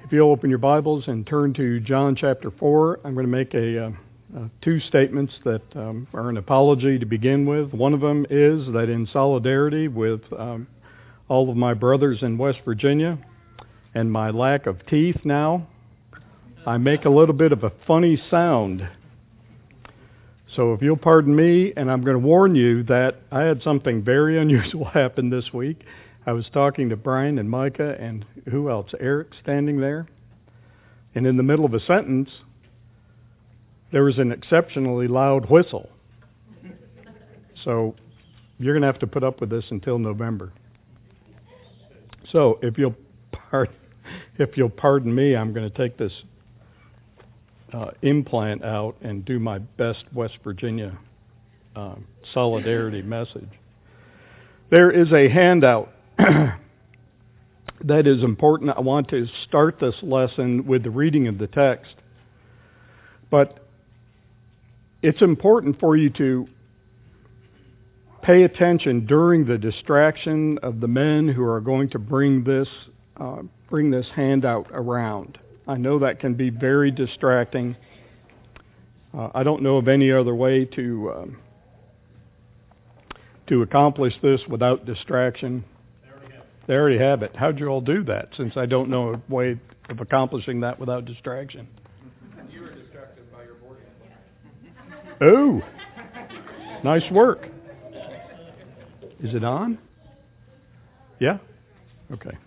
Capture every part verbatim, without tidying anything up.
If you'll open your Bibles and turn to John chapter four, I'm going to make a, uh, uh, two statements that um, are an apology to begin with. One of them is that in solidarity with um, all of my brothers in West Virginia and my lack of teeth now, I make a little bit of a funny sound. So if you'll pardon me, and I'm going to warn you that I had something very unusual happen this week. I was talking to Brian and Micah and who else? Eric standing there. And in the middle of a sentence, there was an exceptionally loud whistle. So you're going to have to put up with this until November. So if you'll pardon, if you'll pardon me, I'm going to take this uh, implant out and do my best West Virginia uh, solidarity message. There is a handout that is important. I want to start this lesson with the reading of the text. But it's important for you to pay attention during the distraction of the men who are going to bring this uh, bring this handout around. I know that can be very distracting. Uh, I don't know of any other way to um, to accomplish this without distraction. They already have it. How'd you all do that, since I don't know a way of accomplishing that without distraction? You were distracted by your board game. Oh, nice work. Is it on? Yeah? Okay.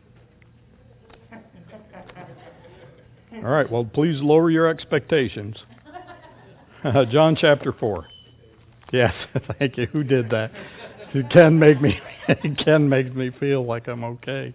All right, well, please lower your expectations. John chapter four. Yes, thank you. Who did that? It can make me it can make me feel like I'm okay.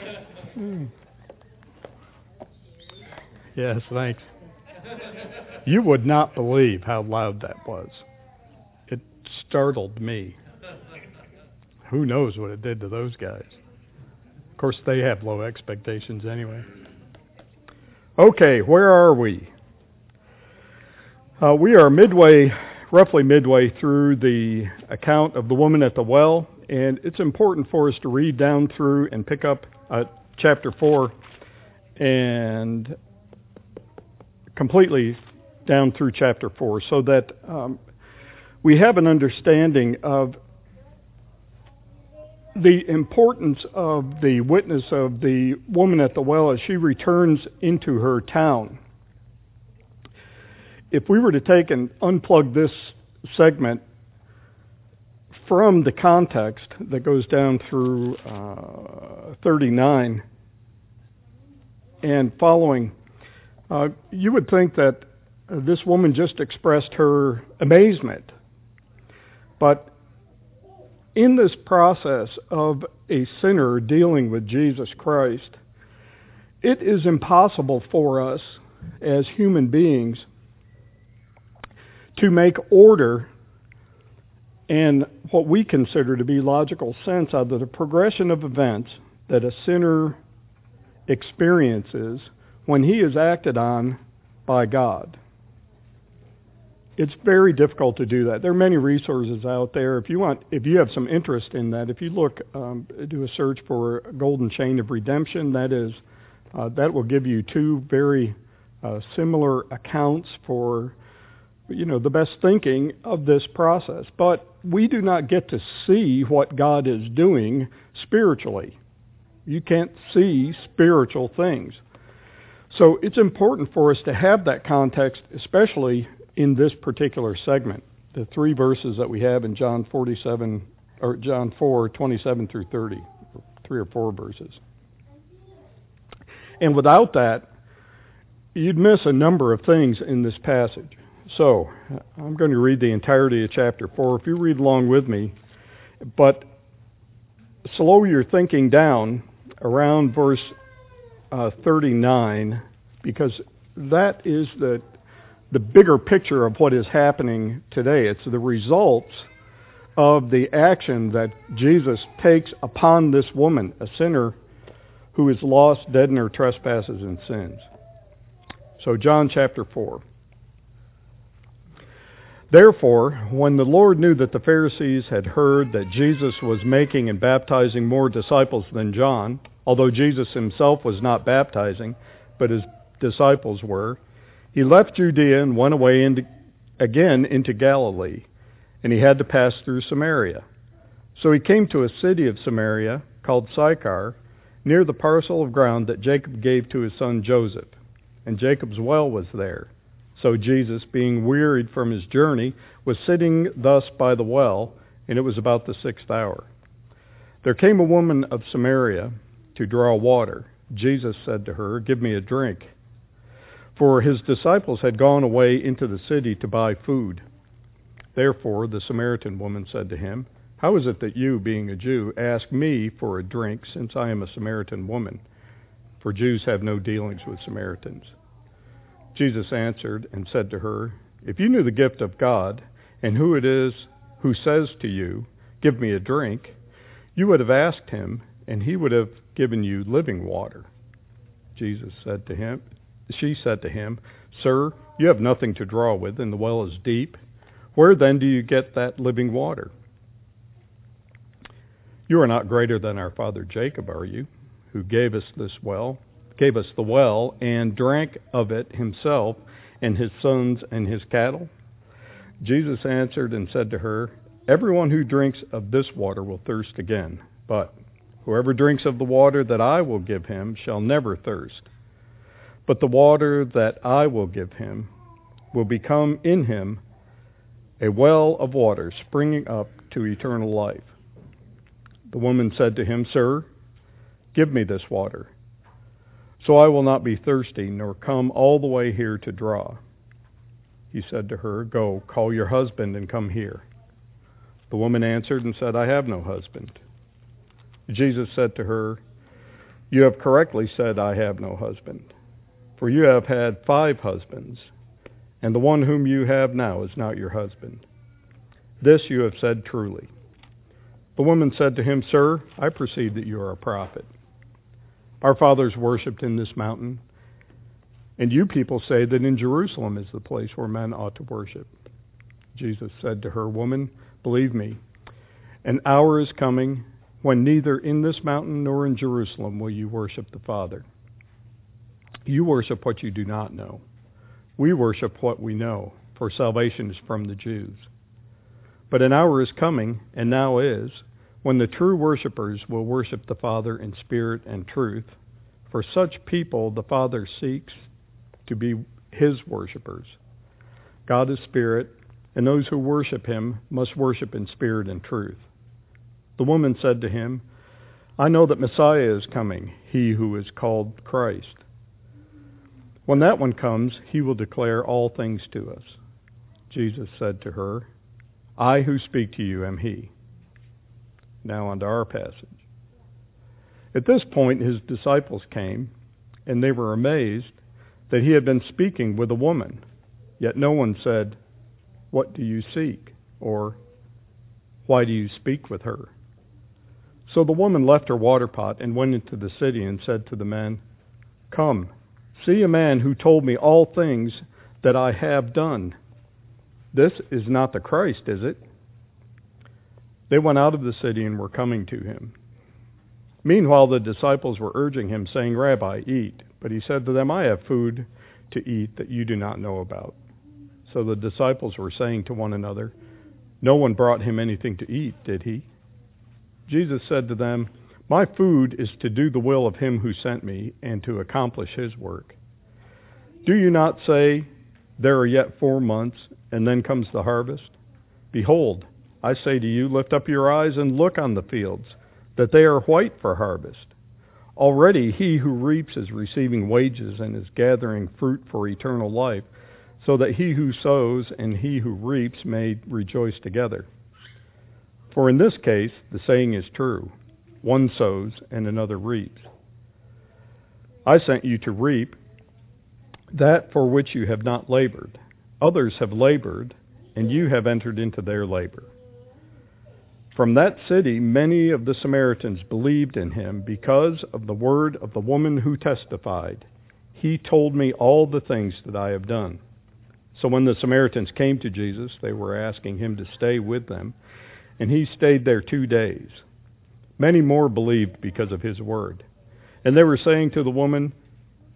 Yes, thanks. You would not believe how loud that was. It startled me. Who knows what it did to those guys? Of course, they have low expectations anyway. Okay, where are we? Uh, we are midway, roughly midway through the account of the woman at the well, and it's important for us to read down through and pick up uh, chapter four and completely down through chapter four so that um, we have an understanding of the importance of the witness of the woman at the well as she returns into her town. If we were to take and unplug this segment from the context that goes down through uh, thirty-nine and following, uh, you would think that uh, this woman just expressed her amazement. But in this process of a sinner dealing with Jesus Christ, it is impossible for us as human beings to make order and what we consider to be logical sense out of the progression of events that a sinner experiences when he is acted on by God. It's very difficult to do that. There are many resources out there. If you want, if you have some interest in that, if you look, um, do a search for Golden Chain of Redemption, that is, uh, that will give you two very uh, similar accounts for, you know, the best thinking of this process. But we do not get to see what God is doing spiritually. You can't see spiritual things. So it's important for us to have that context, especially in this particular segment, the three verses that we have in John forty-seven or John four, twenty-seven through thirty, three or four verses. And without that, you'd miss a number of things in this passage. So, I'm going to read the entirety of chapter four. If you read along with me, but slow your thinking down around verse uh, thirty-nine, because that is the the bigger picture of what is happening today. It's the results of the action that Jesus takes upon this woman, a sinner who is lost, dead in her trespasses and sins. So John chapter four. Therefore, when the Lord knew that the Pharisees had heard that Jesus was making and baptizing more disciples than John, although Jesus himself was not baptizing, but his disciples were, he left Judea and went away into, again into Galilee, and he had to pass through Samaria. So he came to a city of Samaria called Sychar, near the parcel of ground that Jacob gave to his son Joseph. And Jacob's well was there. So Jesus, being wearied from his journey, was sitting thus by the well, and it was about the sixth hour. There came a woman of Samaria to draw water. Jesus said to her, "Give me a drink." For his disciples had gone away into the city to buy food. Therefore the Samaritan woman said to him, "How is it that you, being a Jew, ask me for a drink, since I am a Samaritan woman?" For Jews have no dealings with Samaritans. Jesus answered and said to her, "If you knew the gift of God, and who it is who says to you, 'Give me a drink,' you would have asked him, and he would have given you living water." Jesus said to him, she said to him, "Sir, you have nothing to draw with, and the well is deep. Where then do you get that living water? You are not greater than our father Jacob, are you, who gave us this well, gave us the well, and drank of it himself and his sons and his cattle?" Jesus answered and said to her, "Everyone who drinks of this water will thirst again, but whoever drinks of the water that I will give him shall never thirst. But the water that I will give him will become in him a well of water springing up to eternal life." The woman said to him, "Sir, give me this water, so I will not be thirsty, nor come all the way here to draw." He said to her, "Go, call your husband and come here." The woman answered and said, "I have no husband." Jesus said to her, "You have correctly said, 'I have no husband,' for you have had five husbands, and the one whom you have now is not your husband. This you have said truly." The woman said to him, "Sir, I perceive that you are a prophet. Our fathers worshipped in this mountain, and you people say that in Jerusalem is the place where men ought to worship." Jesus said to her, "Woman, believe me, an hour is coming when neither in this mountain nor in Jerusalem will you worship the Father. You worship what you do not know. We worship what we know, for salvation is from the Jews. But an hour is coming, and now is, when the true worshipers will worship the Father in spirit and truth. For such people the Father seeks to be his worshipers. God is spirit, and those who worship him must worship in spirit and truth." The woman said to him, "I know that Messiah is coming, he who is called Christ. When that one comes, he will declare all things to us." Jesus said to her, "I who speak to you am he." Now on to our passage. At this point his disciples came, and they were amazed that he had been speaking with a woman. Yet no one said, "What do you seek?" or "Why do you speak with her?" So the woman left her water pot and went into the city and said to the men, "Come, see a man who told me all things that I have done. This is not the Christ, is it?" They went out of the city and were coming to him. Meanwhile the disciples were urging him, saying, "Rabbi, eat." But he said to them, "I have food to eat that you do not know about." So the disciples were saying to one another, "No one brought him anything to eat, did he?" Jesus said to them, "My food is to do the will of him who sent me and to accomplish his work. Do you not say, 'There are yet four months, and then comes the harvest'? Behold, I say to you, lift up your eyes and look on the fields, that they are white for harvest. Already he who reaps is receiving wages and is gathering fruit for eternal life, so that he who sows and he who reaps may rejoice together. For in this case the saying is true, one sows and another reaps. I sent you to reap that for which you have not labored. Others have labored, and you have entered into their labor." From that city many of the Samaritans believed in him because of the word of the woman who testified, "He told me all the things that I have done." So when the Samaritans came to Jesus, they were asking him to stay with them, and he stayed there two days. Many more believed because of his word. And they were saying to the woman,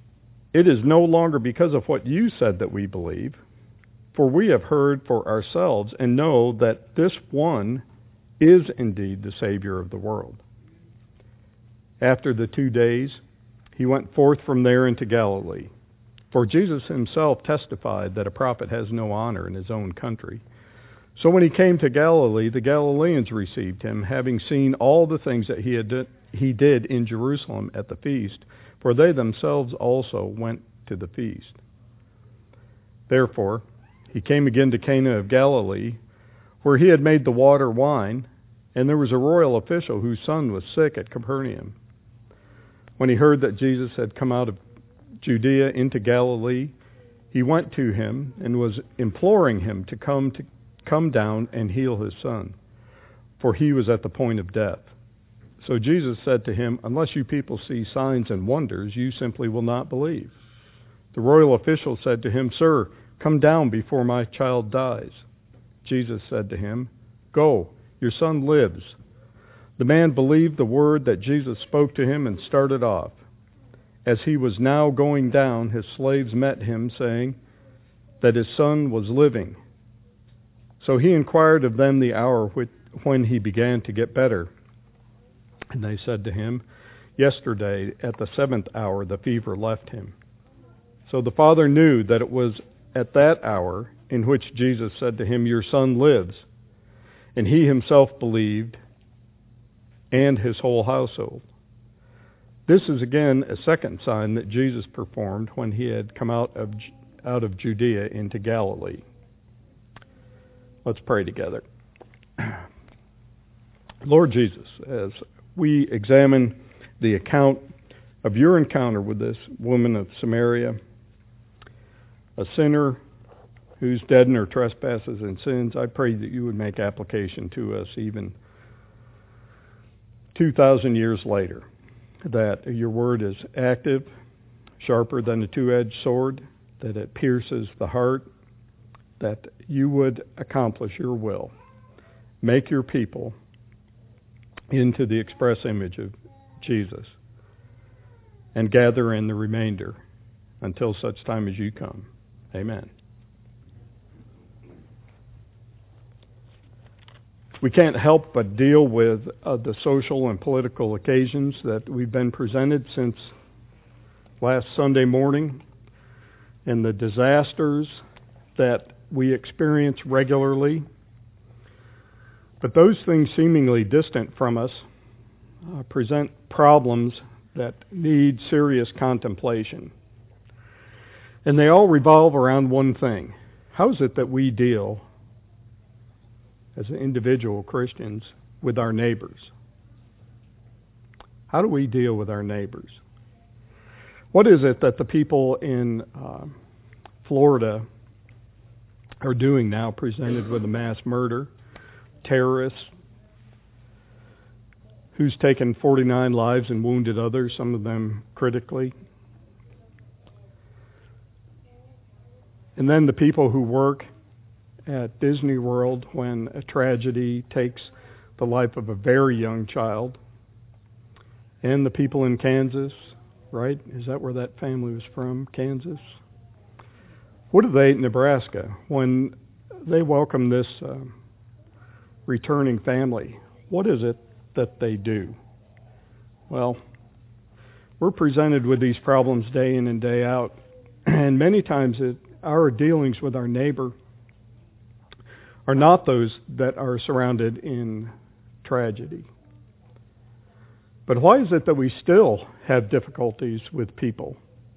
It is no longer because of what you said that we believe, for we have heard for ourselves and know that this one is indeed the Savior of the world. After the two days, he went forth from there into Galilee. For Jesus himself testified that a prophet has no honor in his own country. So when he came to Galilee, the Galileans received him, having seen all the things that he had did, he did in Jerusalem at the feast, for they themselves also went to the feast. Therefore, he came again to Cana of Galilee, where he had made the water wine, and there was a royal official whose son was sick at Capernaum. When he heard that Jesus had come out of Judea into Galilee, he went to him and was imploring him to come to come down and heal his son, for he was at the point of death. So Jesus said to him, "Unless you people see signs and wonders, you simply will not believe." The royal official said to him, "Sir, come down before my child dies." Jesus said to him, "Go, your son lives." The man believed the word that Jesus spoke to him and started off. As he was now going down, his slaves met him, saying that his son was living. So he inquired of them the hour when he began to get better. And they said to him, "Yesterday at the seventh hour the fever left him." So the father knew that it was at that hour in which Jesus said to him, "Your son lives." And he himself believed, and his whole household. This is again a second sign that Jesus performed when he had come out of out of Judea into Galilee. Let's pray together. Lord Jesus, as we examine the account of your encounter with this woman of Samaria, a sinner who's dead in her trespasses and sins, I pray that you would make application to us even two thousand years later, that your word is active, sharper than a two-edged sword, that it pierces the heart, that you would accomplish your will. Make your people into the express image of Jesus, and gather in the remainder until such time as you come. Amen. We can't help but deal with uh, the social and political occasions that we've been presented since last Sunday morning, and the disasters that we experience regularly. But those things seemingly distant from us uh, present problems that need serious contemplation. And they all revolve around one thing. How is it that we deal as individual Christians with our neighbors? How do we deal with our neighbors? What is it that the people in uh, Florida are doing now, presented with a mass murder, terrorists, who's taken forty-nine lives and wounded others, some of them critically? And then the people who work at Disney World when a tragedy takes the life of a very young child. And the people in Kansas, right? Is that where that family was from, Kansas? What do they, Nebraska, when they welcome this uh, returning family? What is it that they do? Well, we're presented with these problems day in and day out. And many times it, our dealings with our neighbor are not those that are surrounded in tragedy. But why is it that we still have difficulties with people?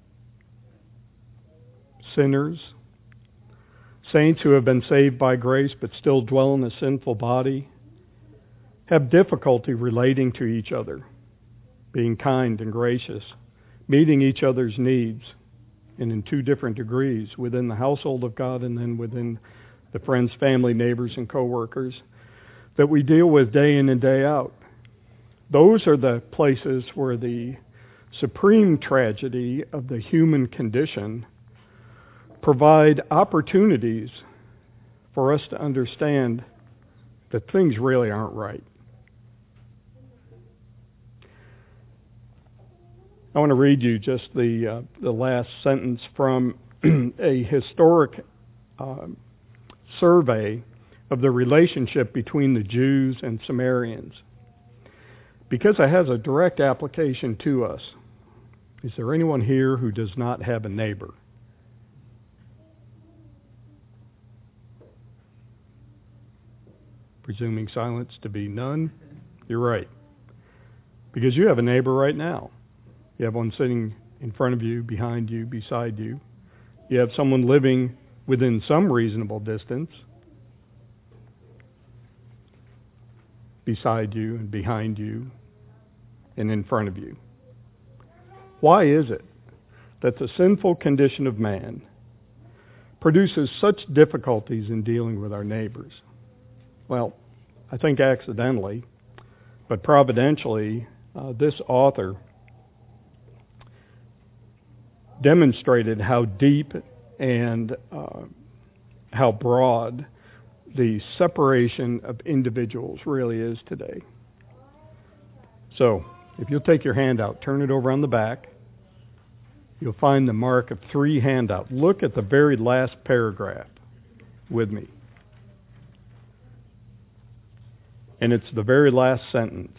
Sinners, saints who have been saved by grace but still dwell in a sinful body, have difficulty relating to each other, being kind and gracious, meeting each other's needs, and in two different degrees, within the household of God and then within the friends, family, neighbors, and co-workers that we deal with day in and day out. Those are the places where the supreme tragedy of the human condition provide opportunities for us to understand that things really aren't right. I want to read you just the uh, the last sentence from a historic uh, survey of the relationship between the Jews and Samaritans, because it has a direct application to us. Is there anyone here who does not have a neighbor? Presuming silence to be none, you're right. Because you have a neighbor right now. You have one sitting in front of you, behind you, beside you. You have someone living within some reasonable distance beside you and behind you and in front of you. Why is it that the sinful condition of man produces such difficulties in dealing with our neighbors? Well, I think accidentally, but providentially, uh, this author demonstrated how deep and uh, how broad the separation of individuals really is today. So, if you'll take your handout, turn it over on the back, you'll find the mark of three handout. Look at the very last paragraph with me. And it's the very last sentence.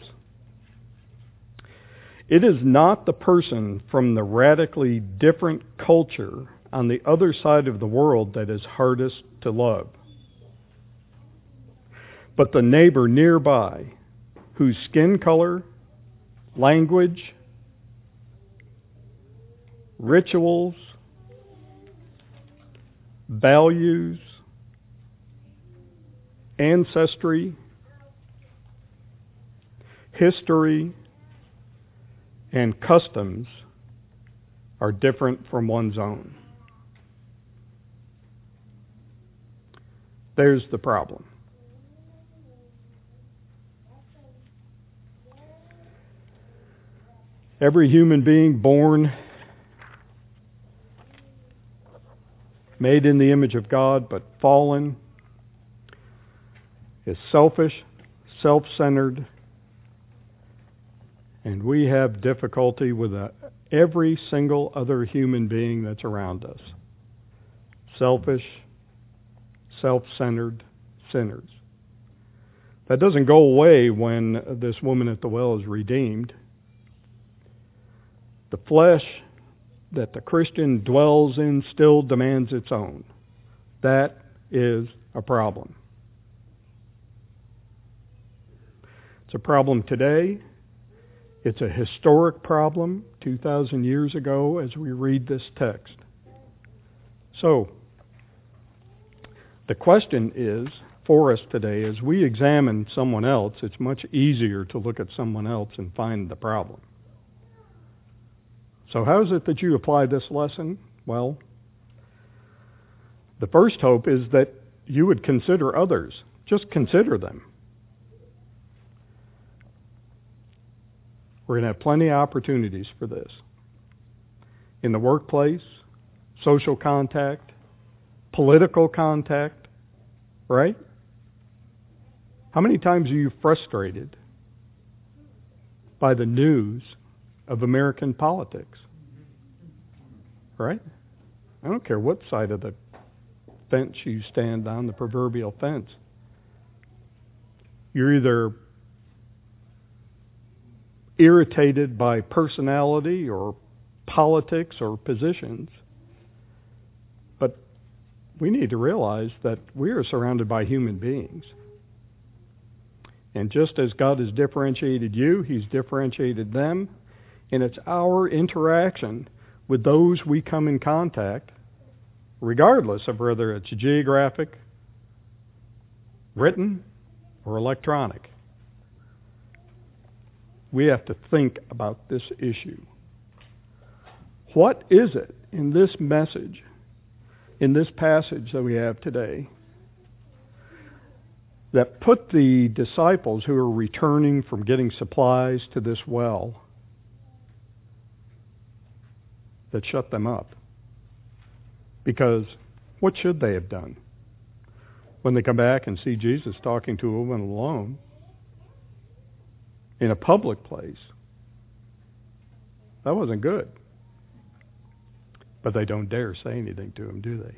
It is not the person from the radically different culture on the other side of the world that is hardest to love, but the neighbor nearby whose skin color, language, rituals, values, ancestry, history, and customs are different from one's own. There's the problem. Every human being born, made in the image of God, but fallen, is selfish, self-centered, and we have difficulty with uh, every single other human being that's around us. Selfish, self-centered sinners. That doesn't go away when this woman at the well is redeemed. The flesh that the Christian dwells in still demands its own. That is a problem. It's a problem today. It's a historic problem two thousand years ago as we read this text. So, the question is, for us today, as we examine someone else, it's much easier to look at someone else and find the problem. So how is it that you apply this lesson? Well, the first hope is that you would consider others. Just consider them. We're going to have plenty of opportunities for this. In the workplace, social contact, political contact, right? How many times are you frustrated by the news of American politics? Right? I don't care what side of the fence you stand on, the proverbial fence. You're either irritated by personality or politics or positions. But we need to realize that we are surrounded by human beings. And just as God has differentiated you, He's differentiated them. And it's our interaction with those we come in contact, regardless of whether it's geographic, written, or electronic. We have to think about this issue. What is it in this message, in this passage that we have today, that put the disciples who are returning from getting supplies to this well, that shut them up? Because what should they have done? When they come back and see Jesus talking to a woman alone in a public place, That wasn't good. But they don't dare say anything to him, do they?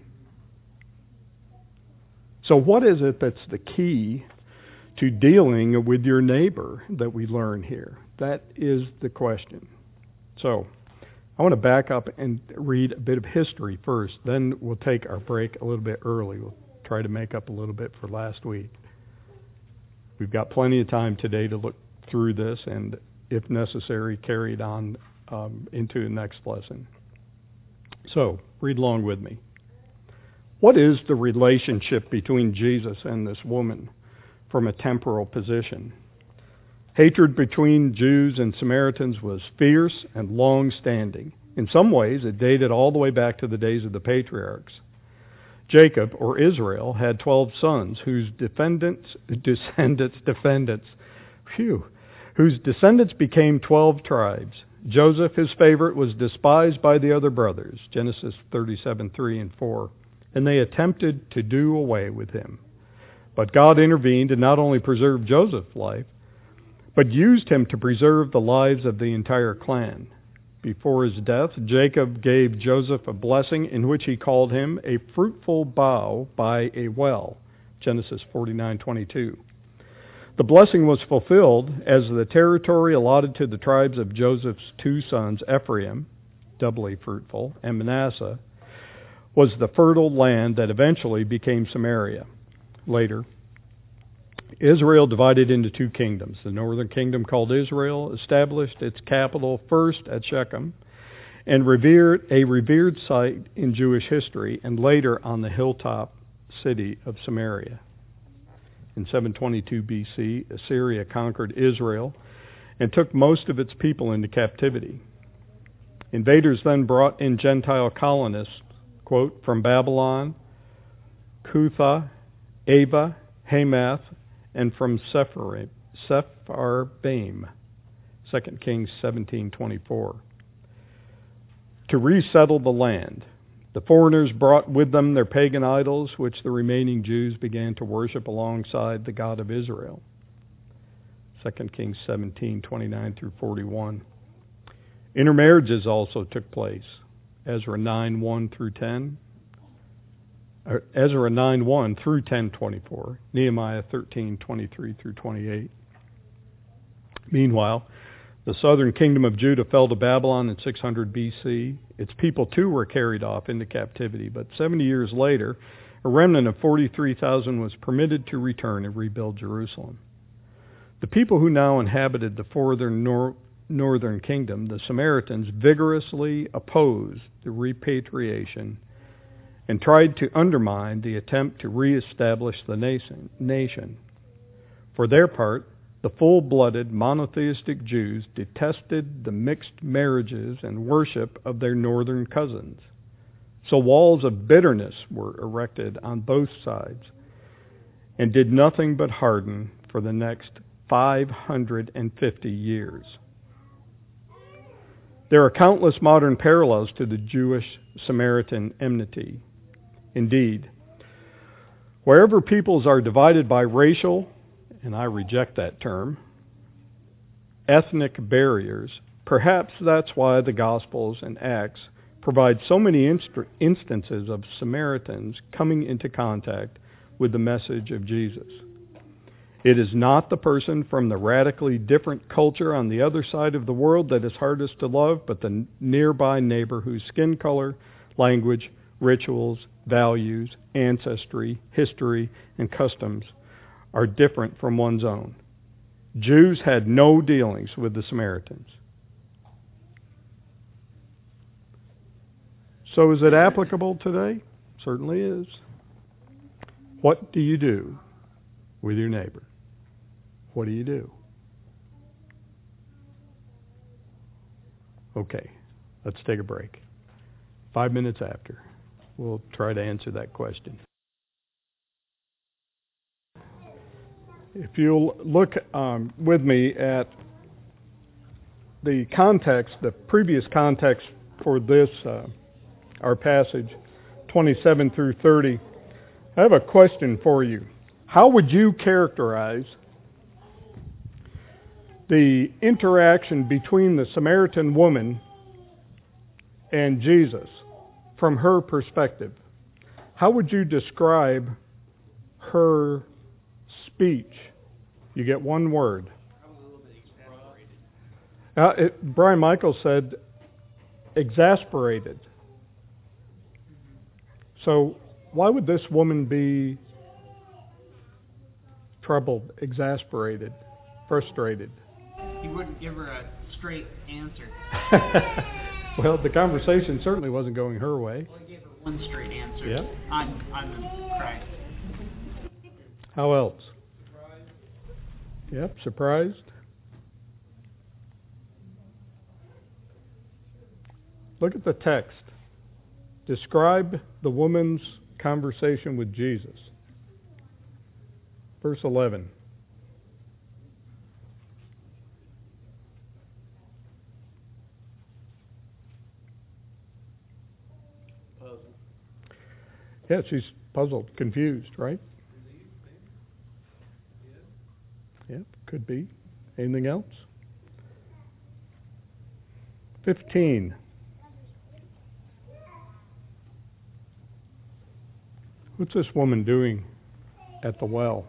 So what is it that's the key to dealing with your neighbor that we learn here? That is the question. So I want to back up and read a bit of history first. Then we'll take our break a little bit early. We'll try to make up a little bit for last week. We've got plenty of time today to look through this and, if necessary, carry it on um, into the next lesson. So, read along with me. What is the relationship between Jesus and this woman from a temporal position? Hatred between Jews and Samaritans was fierce and long-standing. In some ways, it dated all the way back to the days of the patriarchs. Jacob, or Israel, had twelve sons whose defendants, descendants, defendants, phew, whose descendants became twelve tribes. Joseph, his favorite, was despised by the other brothers, Genesis thirty-seven, three and four, and they attempted to do away with him. But God intervened and not only preserved Joseph's life, but used him to preserve the lives of the entire clan. Before his death, Jacob gave Joseph a blessing in which he called him a fruitful bough by a well, Genesis forty-nine, twenty-two. The blessing was fulfilled as the territory allotted to the tribes of Joseph's two sons, Ephraim, doubly fruitful, and Manasseh, was the fertile land that eventually became Samaria. Later, Israel divided into two kingdoms. The northern kingdom, called Israel, established its capital first at Shechem and revered a revered site in Jewish history, and later on the hilltop city of Samaria. In seven twenty-two B C, Assyria conquered Israel and took most of its people into captivity. Invaders then brought in Gentile colonists, quote, from Babylon, Cutha, Ava, Hamath, and from Sepharvaim, Second Kings seventeen twenty-four, to resettle the land. The foreigners brought with them their pagan idols, which the remaining Jews began to worship alongside the God of Israel. Second Kings seventeen twenty-nine through forty-one. Intermarriages also took place. Ezra nine one through ten. Ezra nine one through ten twenty-four, Nehemiah thirteen twenty-three through twenty-eight. Meanwhile, the southern kingdom of Judah fell to Babylon in six hundred B C. Its people too were carried off into captivity, but seventy years later, a remnant of forty-three thousand was permitted to return and rebuild Jerusalem. The people who now inhabited the northern, nor- northern kingdom, the Samaritans, vigorously opposed the repatriation and tried to undermine the attempt to reestablish the nation. nation. For their part, the full-blooded monotheistic Jews detested the mixed marriages and worship of their northern cousins. So walls of bitterness were erected on both sides and did nothing but harden for the next five hundred fifty years. There are countless modern parallels to the Jewish-Samaritan enmity. Indeed, wherever peoples are divided by racial, and I reject that term, ethnic barriers, perhaps that's why the Gospels and Acts provide so many inst- instances of Samaritans coming into contact with the message of Jesus. It is not the person from the radically different culture on the other side of the world that is hardest to love, but the nearby neighbor whose skin color, language, rituals, values, ancestry, history, and customs are different from one's own. Jews had no dealings with the Samaritans. So is it applicable today? Certainly is. What do you do with your neighbor? What do you do? Okay, let's take a break. Five minutes after, we'll try to answer that question. If you'll look um, with me at the context, the previous context for this, uh, our passage, twenty-seven through thirty, I have a question for you. How would you characterize the interaction between the Samaritan woman and Jesus from her perspective. How would you describe her speech? You get one word. I was a little bit exasperated. Uh, it, Brian Michael said exasperated. So why would this woman be troubled, exasperated, frustrated? He wouldn't give her a straight answer. Well, the conversation certainly wasn't going her way. Well, he gave her one straight answer. Yeah. I'm, I'm Christ. How else? Surprised. Yep, surprised. Look at the text. Describe the woman's conversation with Jesus. Verse eleven. Puzzled. Yeah, she's puzzled, confused, right? Relieved, maybe? Yeah, could be. Anything else? Fifteen. What's this woman doing at the well?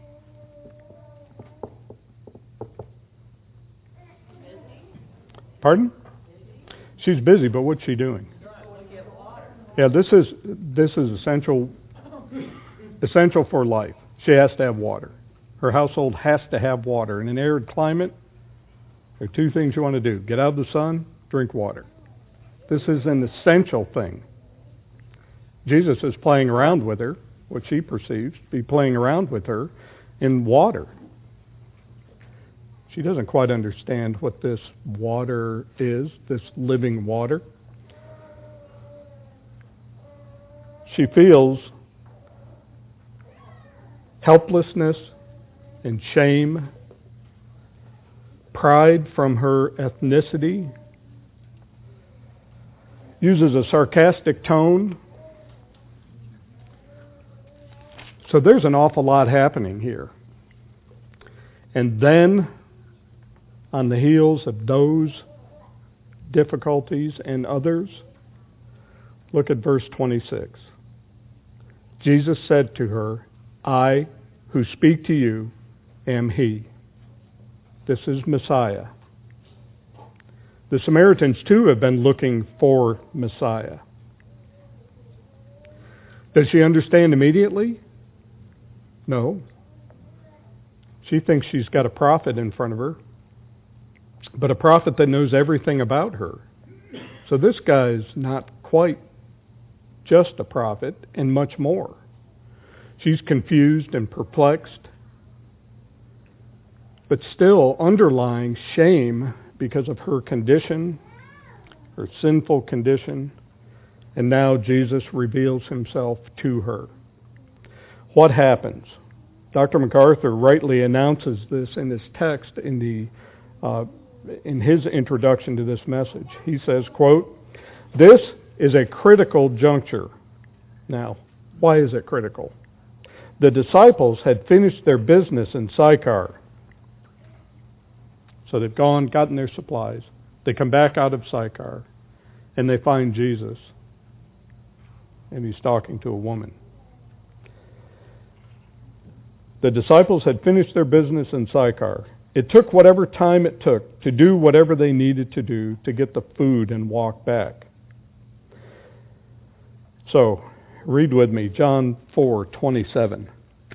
Pardon? She's busy, but what's she doing? Yeah, this is this is essential essential for life. She has to have water. Her household has to have water. In an arid climate, there are two things you want to do. Get out of the sun, drink water. This is an essential thing. Jesus is playing around with her, what she perceives to be playing around with her in water. She doesn't quite understand what this water is, this living water. She feels helplessness and shame, pride from her ethnicity, uses a sarcastic tone. So there's an awful lot happening here. And then, on the heels of those difficulties and others, look at verse twenty-six. Jesus said to her, I who speak to you am he. This is Messiah. The Samaritans too have been looking for Messiah. Does she understand immediately? No. She thinks she's got a prophet in front of her, but a prophet that knows everything about her. So this guy's not quite just a prophet and much more. She's confused and perplexed, but still underlying shame because of her condition, her sinful condition, and now Jesus reveals himself to her. What happens? Doctor MacArthur rightly announces this in his text in the uh, in his introduction to this message. He says, quote, "This is a critical juncture." Now, why is it critical? The disciples had finished their business in Sychar. So they've gone, gotten their supplies. They come back out of Sychar, and they find Jesus. And he's talking to a woman. The disciples had finished their business in Sychar. It took whatever time it took to do whatever they needed to do to get the food and walk back. So, read with me, John four twenty-seven.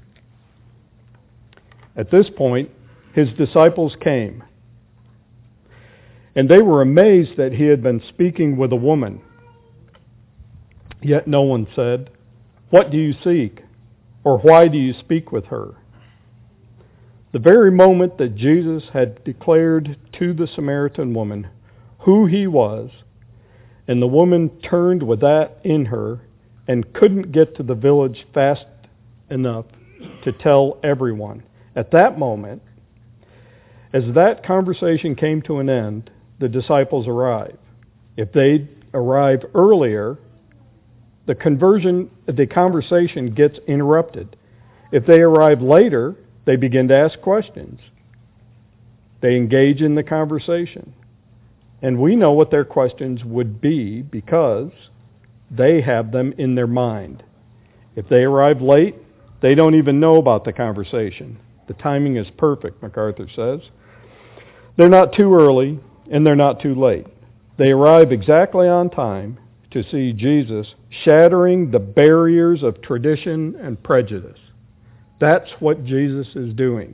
At this point, his disciples came, and they were amazed that he had been speaking with a woman. Yet no one said, "What do you seek?" or "Why do you speak with her?" The very moment that Jesus had declared to the Samaritan woman who he was, and the woman turned with that in her and couldn't get to the village fast enough to tell everyone. At that moment, as that conversation came to an end, the disciples arrive. If they arrive earlier, the conversion, the conversation gets interrupted. If they arrive later, they begin to ask questions. They engage in the conversation. And we know what their questions would be because they have them in their mind. If they arrive late, they don't even know about the conversation. The timing is perfect, MacArthur says. They're not too early and they're not too late. They arrive exactly on time to see Jesus shattering the barriers of tradition and prejudice. That's what Jesus is doing.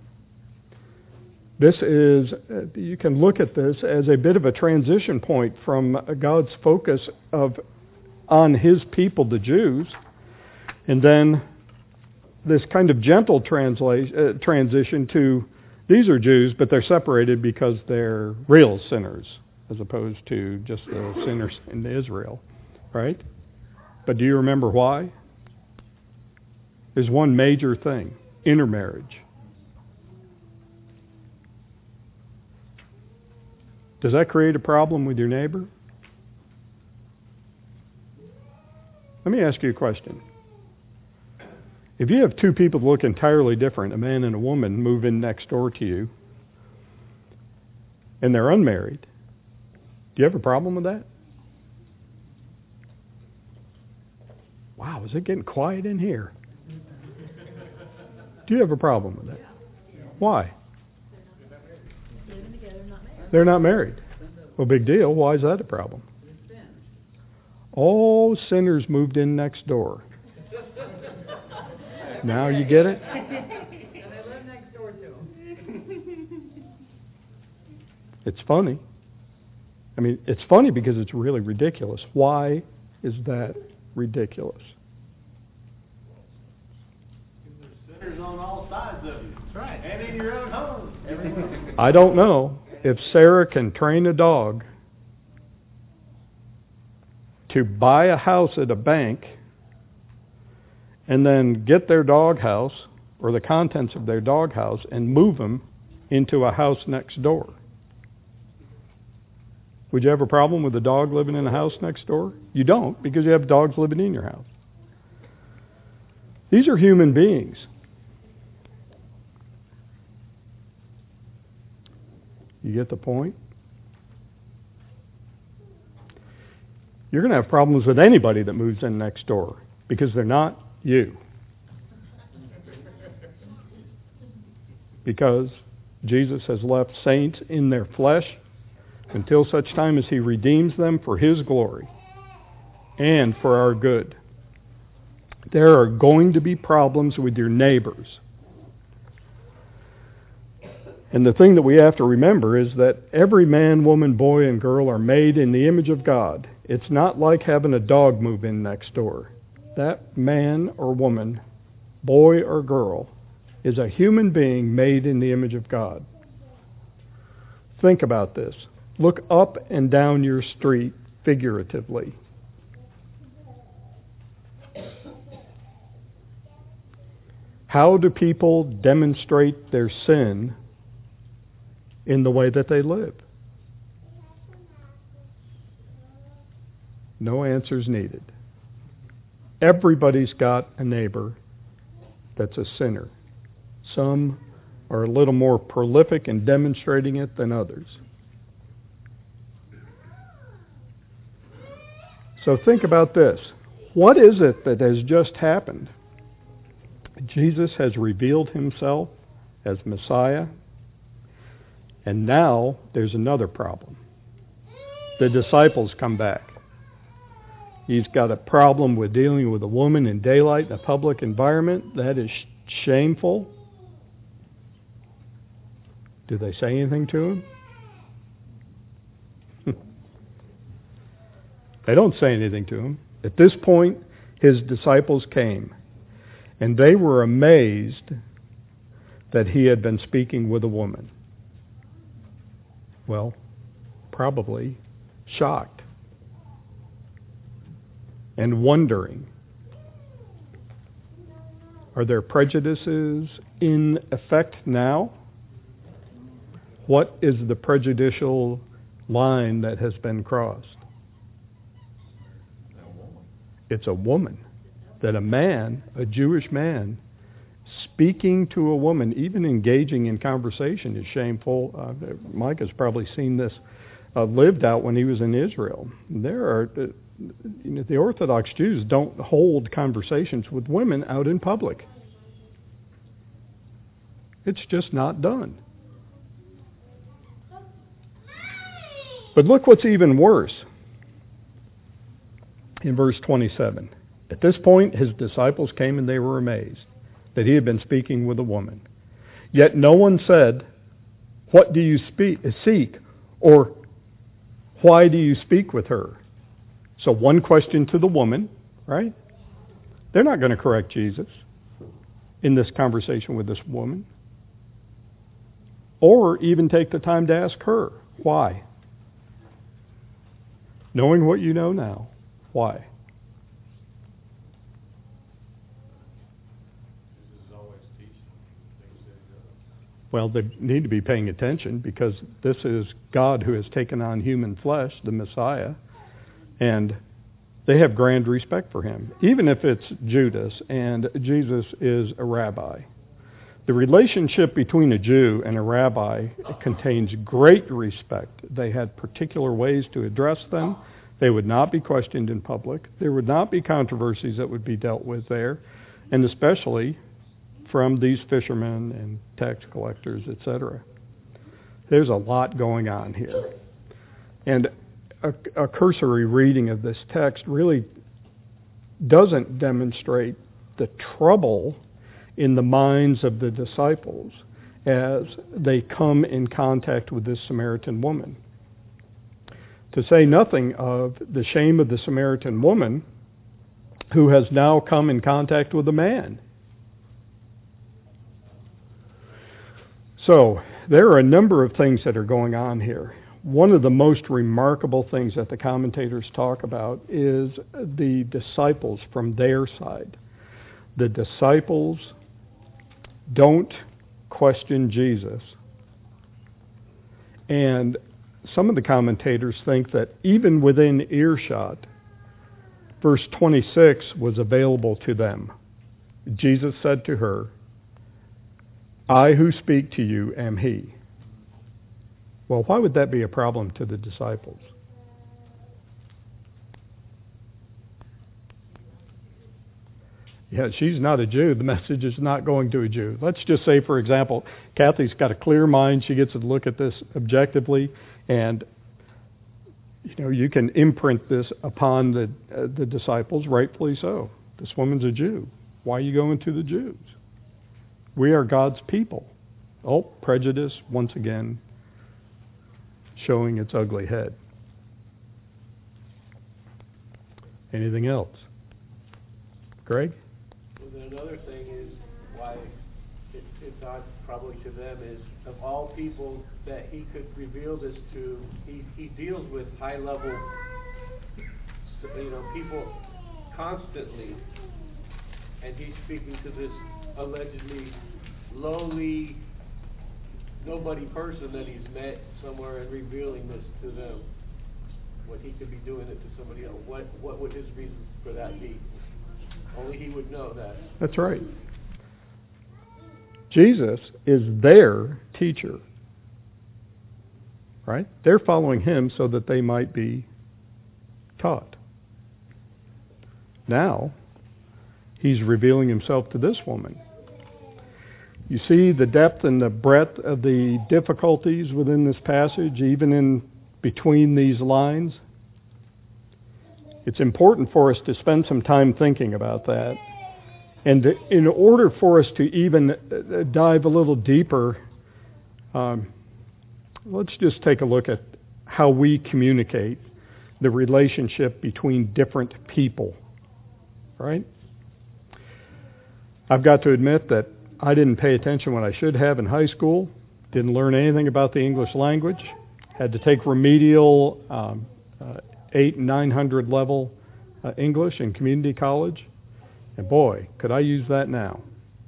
This is, you can look at this as a bit of a transition point from God's focus of on His people, the Jews, and then this kind of gentle transla- uh, transition to these are Jews, but they're separated because they're real sinners, as opposed to just the sinners in Israel, right? But do you remember why? There's one major thing: intermarriage. Does that create a problem with your neighbor? Let me ask you a question. If you have two people that look entirely different, a man and a woman, move in next door to you, and they're unmarried, do you have a problem with that? Wow, is it getting quiet in here? Do you have a problem with that? Why? They're not married. Well, big deal. Why is that a problem? All sinners moved in next door. Now you get it? It's funny. I mean, it's funny because it's really ridiculous. Why is that ridiculous? There's sinners on all sides of you. That's right. And in your own home. I don't know if Sarah can train a dog to buy a house at a bank and then get their dog house or the contents of their dog house and move them into a house next door. Would you have a problem with a dog living in a house next door? You don't, because you have dogs living in your house. These are human beings. You get the point? You're going to have problems with anybody that moves in next door because they're not you. Because Jesus has left saints in their flesh until such time as He redeems them for His glory and for our good. There are going to be problems with your neighbors. And the thing that we have to remember is that every man, woman, boy, and girl are made in the image of God. It's not like having a dog move in next door. That man or woman, boy or girl, is a human being made in the image of God. Think about this. Look up and down your street figuratively. How do people demonstrate their sin in the way that they live? No answers needed. Everybody's got a neighbor that's a sinner. Some are a little more prolific in demonstrating it than others. So think about this. What is it that has just happened? Jesus has revealed Himself as Messiah, and now there's another problem. The disciples come back. He's got a problem with dealing with a woman in daylight in a public environment. That is shameful. Do they say anything to Him? They don't say anything to Him. At this point, His disciples came, and they were amazed that He had been speaking with a woman. Well, probably shocked and wondering, are their prejudices in effect now? What is the prejudicial line that has been crossed? It's a woman. That a man, a Jewish man, speaking to a woman, even engaging in conversation, is shameful. Uh, Mike has probably seen this uh, lived out when he was in Israel. There are, uh, you know, the Orthodox Jews don't hold conversations with women out in public. It's just not done. But look what's even worse. In verse twenty-seven. At this point, his disciples came and they were amazed that he had been speaking with a woman. Yet no one said, "What do you speak, seek?" or "Why do you speak with her?" So one question to the woman, right? They're not going to correct Jesus in this conversation with this woman. Or even take the time to ask her, why? Knowing what you know now, why? This is always teaching things that he does. Well, they need to be paying attention because this is God who has taken on human flesh, the Messiah, and they have grand respect for him, even if it's Judas and Jesus is a rabbi. The relationship between a Jew and a rabbi contains great respect. They had particular ways to address them. They would not be questioned in public. There would not be controversies that would be dealt with there, and especially from these fishermen and tax collectors, et cetera. There's a lot going on here. And a, a cursory reading of this text really doesn't demonstrate the trouble in the minds of the disciples as they come in contact with this Samaritan woman. To say nothing of the shame of the Samaritan woman who has now come in contact with a man. So, there are a number of things that are going on here. One of the most remarkable things that the commentators talk about is the disciples from their side. The disciples don't question Jesus. And some of the commentators think that even within earshot, verse twenty-six was available to them. Jesus said to her, "I who speak to you am he." Well, why would that be a problem to the disciples? Yeah, she's not a Jew. The message is not going to a Jew. Let's just say, for example, Kathy's got a clear mind. She gets to look at this objectively, and you know you can imprint this upon the uh, the disciples, rightfully so. This woman's a Jew. Why are you going to the Jews? We are God's people. Oh, prejudice once again showing its ugly head. Anything else? Greg? Well, then another thing is why it, it's odd probably to them is of all people that he could reveal this to, he, he deals with high level, you know, people constantly, and he's speaking to this allegedly lowly, nobody person that he's met somewhere and revealing this to them. What he could be doing it to somebody else. What what would his reason for that be? Only he would know that. That's right. Jesus is their teacher. Right? They're following him so that they might be taught. Now, he's revealing himself to this woman. You see the depth and the breadth of the difficulties within this passage, even in between these lines. It's important for us to spend some time thinking about that. And in order for us to even dive a little deeper, um, let's just take a look at how we communicate the relationship between different people. Right? I've got to admit that I didn't pay attention when I should have in high school. Didn't learn anything about the English language. Had to take remedial um, uh, eight and nine hundred level uh, English in community college. And boy, could I use that now.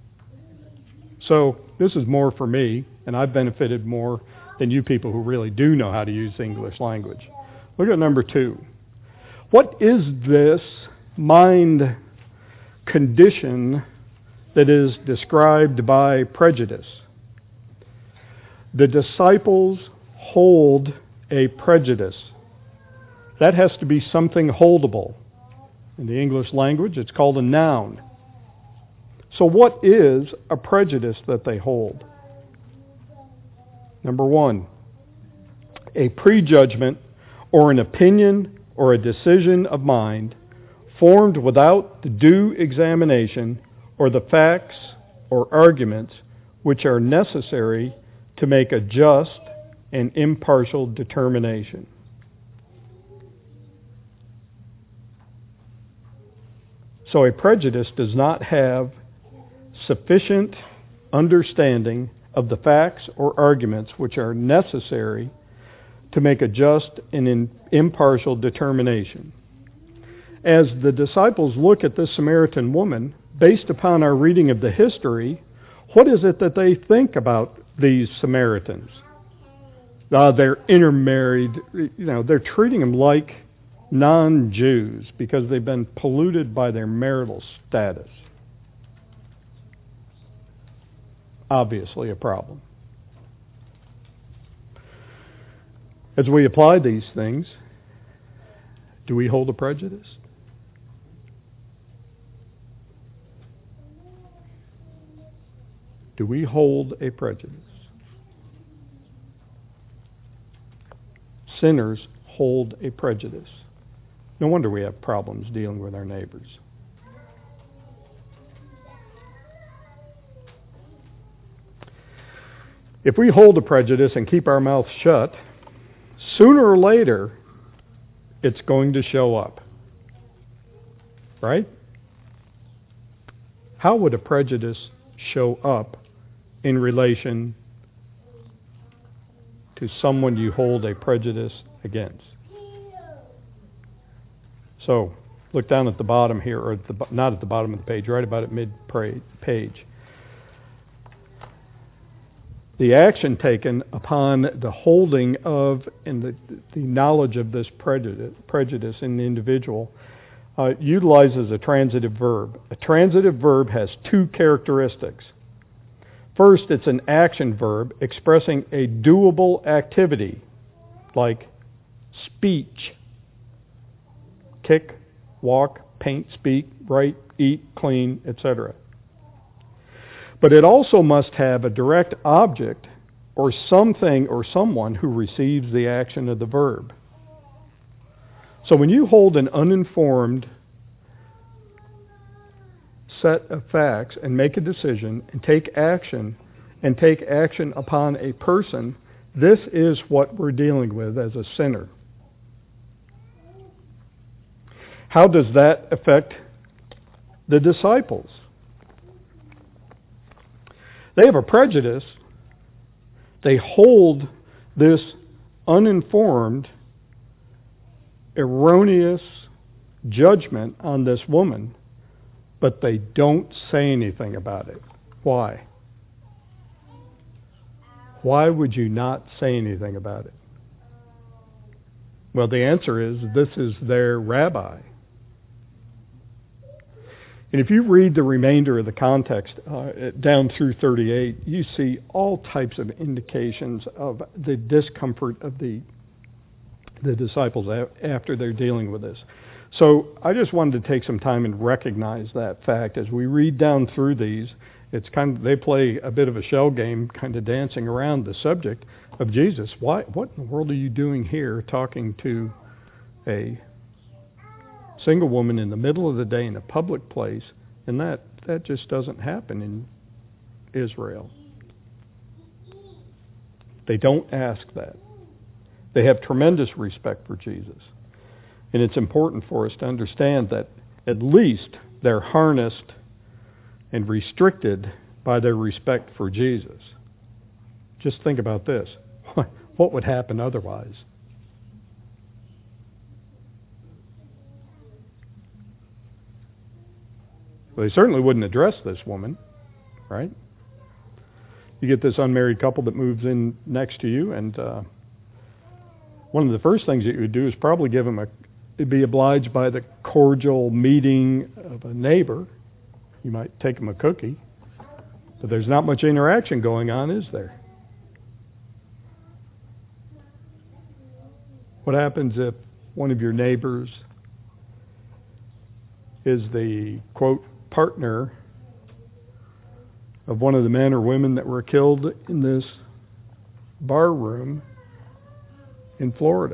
So this is more for me, and I've benefited more than you people who really do know how to use the English language. Look at number two. What is this mind condition that is described by prejudice? The disciples hold a prejudice. That has to be something holdable. In the English language, it's called a noun. So what is a prejudice that they hold? Number one, a prejudgment or an opinion or a decision of mind formed without the due examination or the facts or arguments which are necessary to make a just and impartial determination. So a prejudice does not have sufficient understanding of the facts or arguments which are necessary to make a just and impartial determination. As the disciples look at this Samaritan woman, based upon our reading of the history, what is it that they think about these Samaritans? Uh, they're intermarried, you know, they're treating them like non-Jews because they've been polluted by their marital status. Obviously a problem. As we apply these things, do we hold a prejudice? Do we hold a prejudice? Sinners hold a prejudice. No wonder we have problems dealing with our neighbors. If we hold a prejudice and keep our mouth shut, sooner or later, it's going to show up. Right? How would a prejudice show up in relation to someone you hold a prejudice against? So, look down at the bottom here, or at the, not at the bottom of the page, right about at mid-page. The action taken upon the holding of and the, the knowledge of this prejudice, prejudice in the individual uh, utilizes a transitive verb. A transitive verb has two characteristics. First, it's an action verb expressing a doable activity, like speech. Kick, walk, paint, speak, write, eat, clean, et cetera. But it also must have a direct object or something or someone who receives the action of the verb. So when you hold an uninformed set of facts and make a decision and take action and take action upon a person, this is what we're dealing with as a sinner. How does that affect the disciples? They have a prejudice. They hold this uninformed, erroneous judgment on this woman, but they don't say anything about it. Why? Why would you not say anything about it? Well, the answer is this is their rabbi. And if you read the remainder of the context uh, down through thirty-eight, you see all types of indications of the discomfort of the the disciples a- after they're dealing with this. So I just wanted to take some time and recognize that fact. As we read down through these, it's kind of, they play a bit of a shell game, kind of dancing around the subject of Jesus. Why? What in the world are you doing here talking to a single woman in the middle of the day in a public place? And that, that just doesn't happen in Israel. They don't ask that. They have tremendous respect for Jesus. And it's important for us to understand that at least they're harnessed and restricted by their respect for Jesus. Just think about this. What would happen otherwise? Well, they certainly wouldn't address this woman, right? You get this unmarried couple that moves in next to you, and uh, one of the first things that you would do is probably give them a, be obliged by the cordial meeting of a neighbor. You might take them a cookie, but there's not much interaction going on, is there? What happens if one of your neighbors is the, quote, partner of one of the men or women that were killed in this bar room in Florida?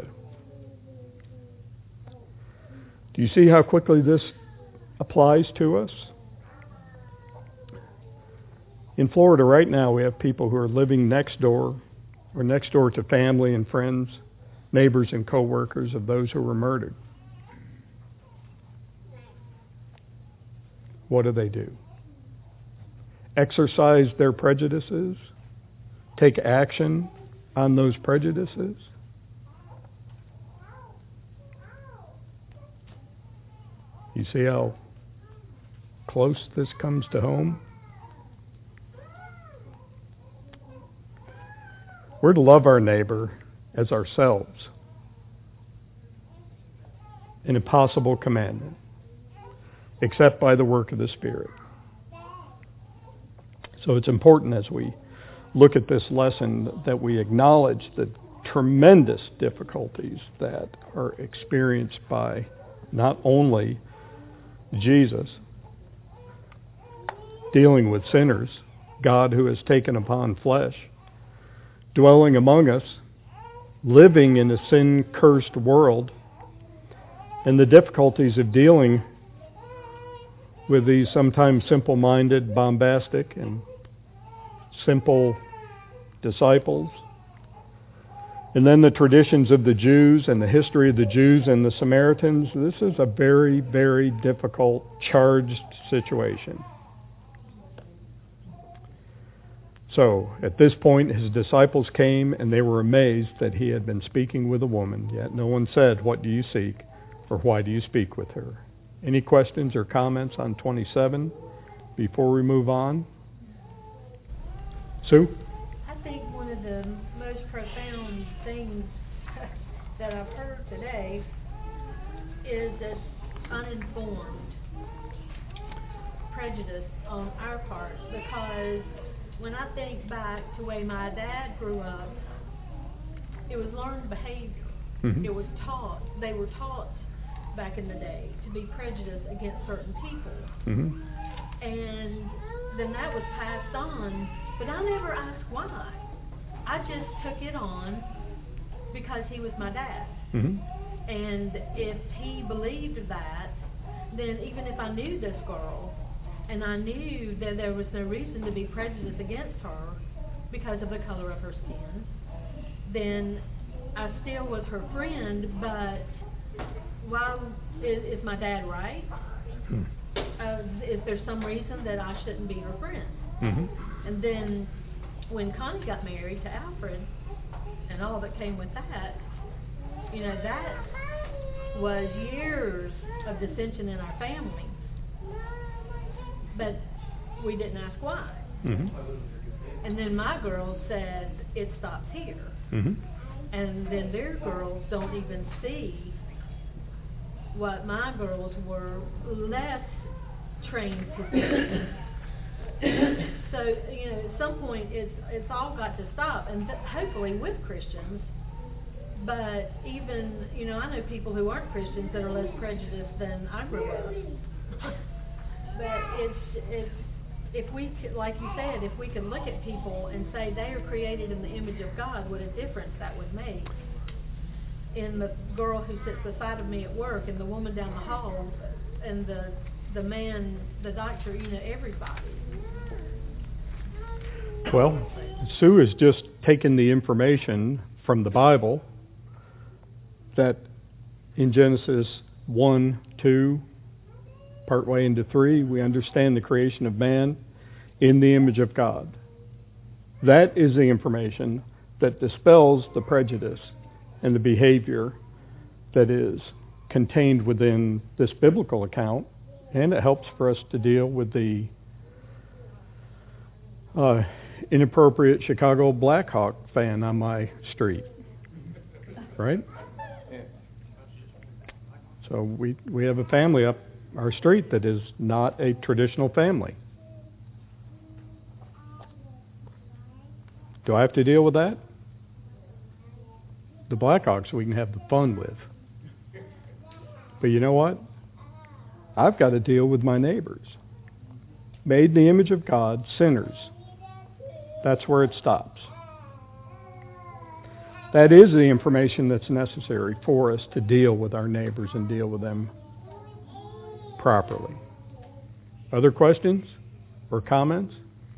Do you see how quickly this applies to us? In Florida right now, we have people who are living next door or next door to family and friends, neighbors and co-workers of those who were murdered. What do they do? Exercise their prejudices? Take action on those prejudices? You see how close this comes to home? We're to love our neighbor as ourselves. An impossible commandment, except by the work of the Spirit. So it's important as we look at this lesson that we acknowledge the tremendous difficulties that are experienced by not only Jesus dealing with sinners, God who has taken upon flesh, dwelling among us, living in a sin-cursed world, and the difficulties of dealing with these sometimes simple-minded, bombastic, and simple disciples. And then the traditions of the Jews and the history of the Jews and the Samaritans. This is a very, very difficult, charged situation. So, at this point, his disciples came and they were amazed that he had been speaking with a woman, yet no one said, "What do you seek?" or "Why do you speak with her?" Any questions or comments on twenty-seven before we move on? Sue? I think one of the most profound things that I've heard today is this uninformed prejudice on our part, because when I think back to the way my dad grew up, it was learned behavior. Mm-hmm. It was taught. They were taught back in the day to be prejudiced against certain people. Mm-hmm. And then that was passed on, but I never asked why. I just took it on because he was my dad. Mm-hmm. And if he believed that, then even if I knew this girl, and I knew that there was no reason to be prejudiced against her because of the color of her skin, then I still was her friend. But why is, is my dad right? Hmm. Uh, is there some reason that I shouldn't be her friend? Mm-hmm. And then when Connie got married to Alfred and all that came with that, you know, that was years of dissension in our family. But we didn't ask why. Mm-hmm. And then my girls said, it stops here. Mm-hmm. And then their girls don't even see what my girls were less trained to see. So, you know, at some point, it's it's all got to stop, and th- hopefully with Christians. But even, you know, I know people who aren't Christians that are less prejudiced than I grew up. But it's, it's, if we could, like you said, if we could look at people and say they are created in the image of God, what a difference that would make. In the girl who sits beside of me at work, and the woman down the hall, and the the man, the doctor, you know, everybody. Well, Sue has just taken the information from the Bible that in Genesis one, two, partway into three, we understand the creation of man in the image of God. That is the information that dispels the prejudice and the behavior that is contained within this biblical account, and it helps for us to deal with the uh, inappropriate Chicago Blackhawk fan on my street. Right? So we we have a family up our street that is not a traditional family. Do I have to deal with that? the Blackhawks we can have the fun with. But you know what? I've got to deal with my neighbors. Made in the image of God, sinners. That's where it stops. That is the information that's necessary for us to deal with our neighbors and deal with them properly. Other questions or comments?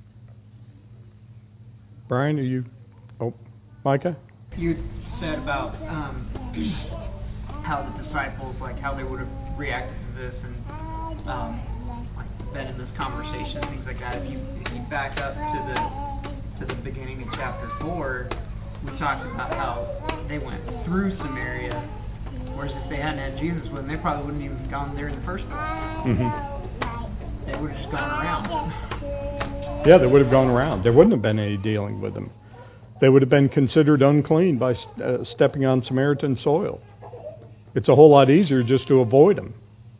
Brian, are you... Oh, Micah? You said about um, how the disciples, like how they would have reacted to this and um, like been in this conversation, things like that. If you if you back up to the to the beginning of chapter four, we talked about how they went through Samaria, whereas if they hadn't had Jesus with them, they probably wouldn't even have gone there in the first place. Mm-hmm. They would have just gone around. Yeah, they would have gone around. There wouldn't have been any dealing with them. They would have been considered unclean by uh, stepping on Samaritan soil. It's a whole lot easier just to avoid them.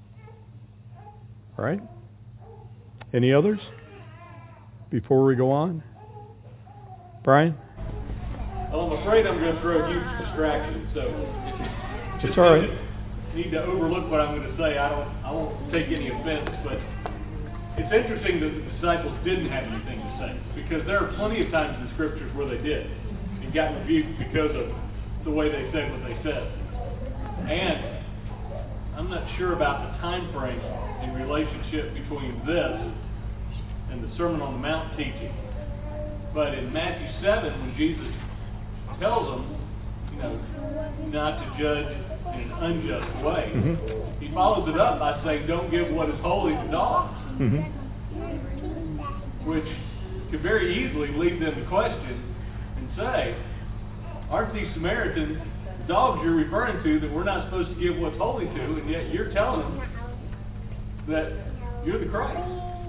Right? Any others before we go on? Brian? Well, I'm afraid I'm going to throw a huge distraction, so if you just It's all right. need, to, need to overlook what I'm going to say, I don't, I won't take any offense, but it's interesting that the disciples didn't have anything to say, because there are plenty of times in the scriptures where they did and got rebuked because of the way they said what they said. And I'm not sure about the time frame in relationship between this and the Sermon on the Mount teaching. But in Matthew seven, when Jesus tells them, you know, not to judge in an unjust way, mm-hmm. he follows it up by saying, don't give what is holy to dogs. Mm-hmm. Which could very easily lead them to question and say, aren't these Samaritans dogs you're referring to that we're not supposed to give what's holy to, and yet you're telling them that you're the Christ?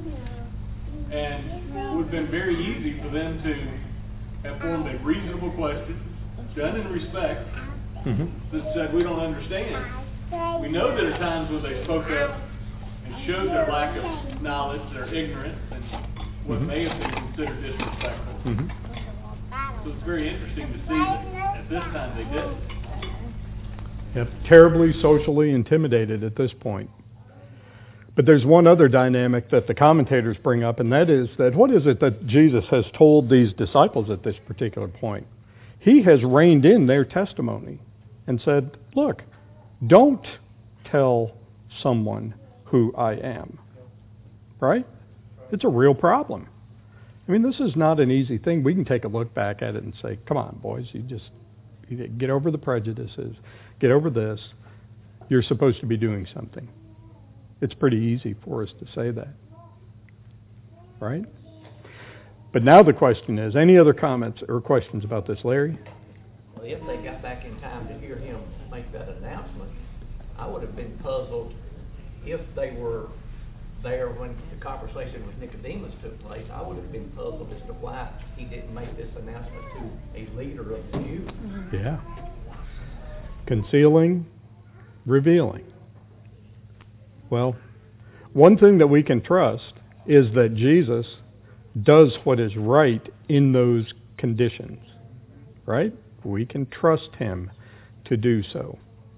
And it would have been very easy for them to have formed a reasonable question, done in respect, mm-hmm. that said, we don't understand. We know there are times when they spoke up and showed their lack of knowledge, their ignorance, and what mm-hmm. may have been considered disrespectful. Mm-hmm. So it's very interesting to see that at this time they didn't. Yep, terribly socially intimidated at this point. But there's one other dynamic that the commentators bring up, and that is that what is it that Jesus has told these disciples at this particular point? He has reined in their testimony and said, look, don't tell someone who I am. Right? It's a real problem. I mean, this is not an easy thing. We can take a look back at it and say, come on, boys, you just you get over the prejudices. Get over this. You're supposed to be doing something. It's pretty easy for us to say that. Right? But now the question is, any other comments or questions about this, Larry? Well, if they got back in time to hear him make that announcement, I would have been puzzled if they were there when the conversation with Nicodemus took place. I would have been puzzled as to why he didn't make this announcement to a leader of the Jews. Yeah. Concealing, revealing. Well, one thing that we can trust is that Jesus does what is right in those conditions. Right? We can trust him to do so.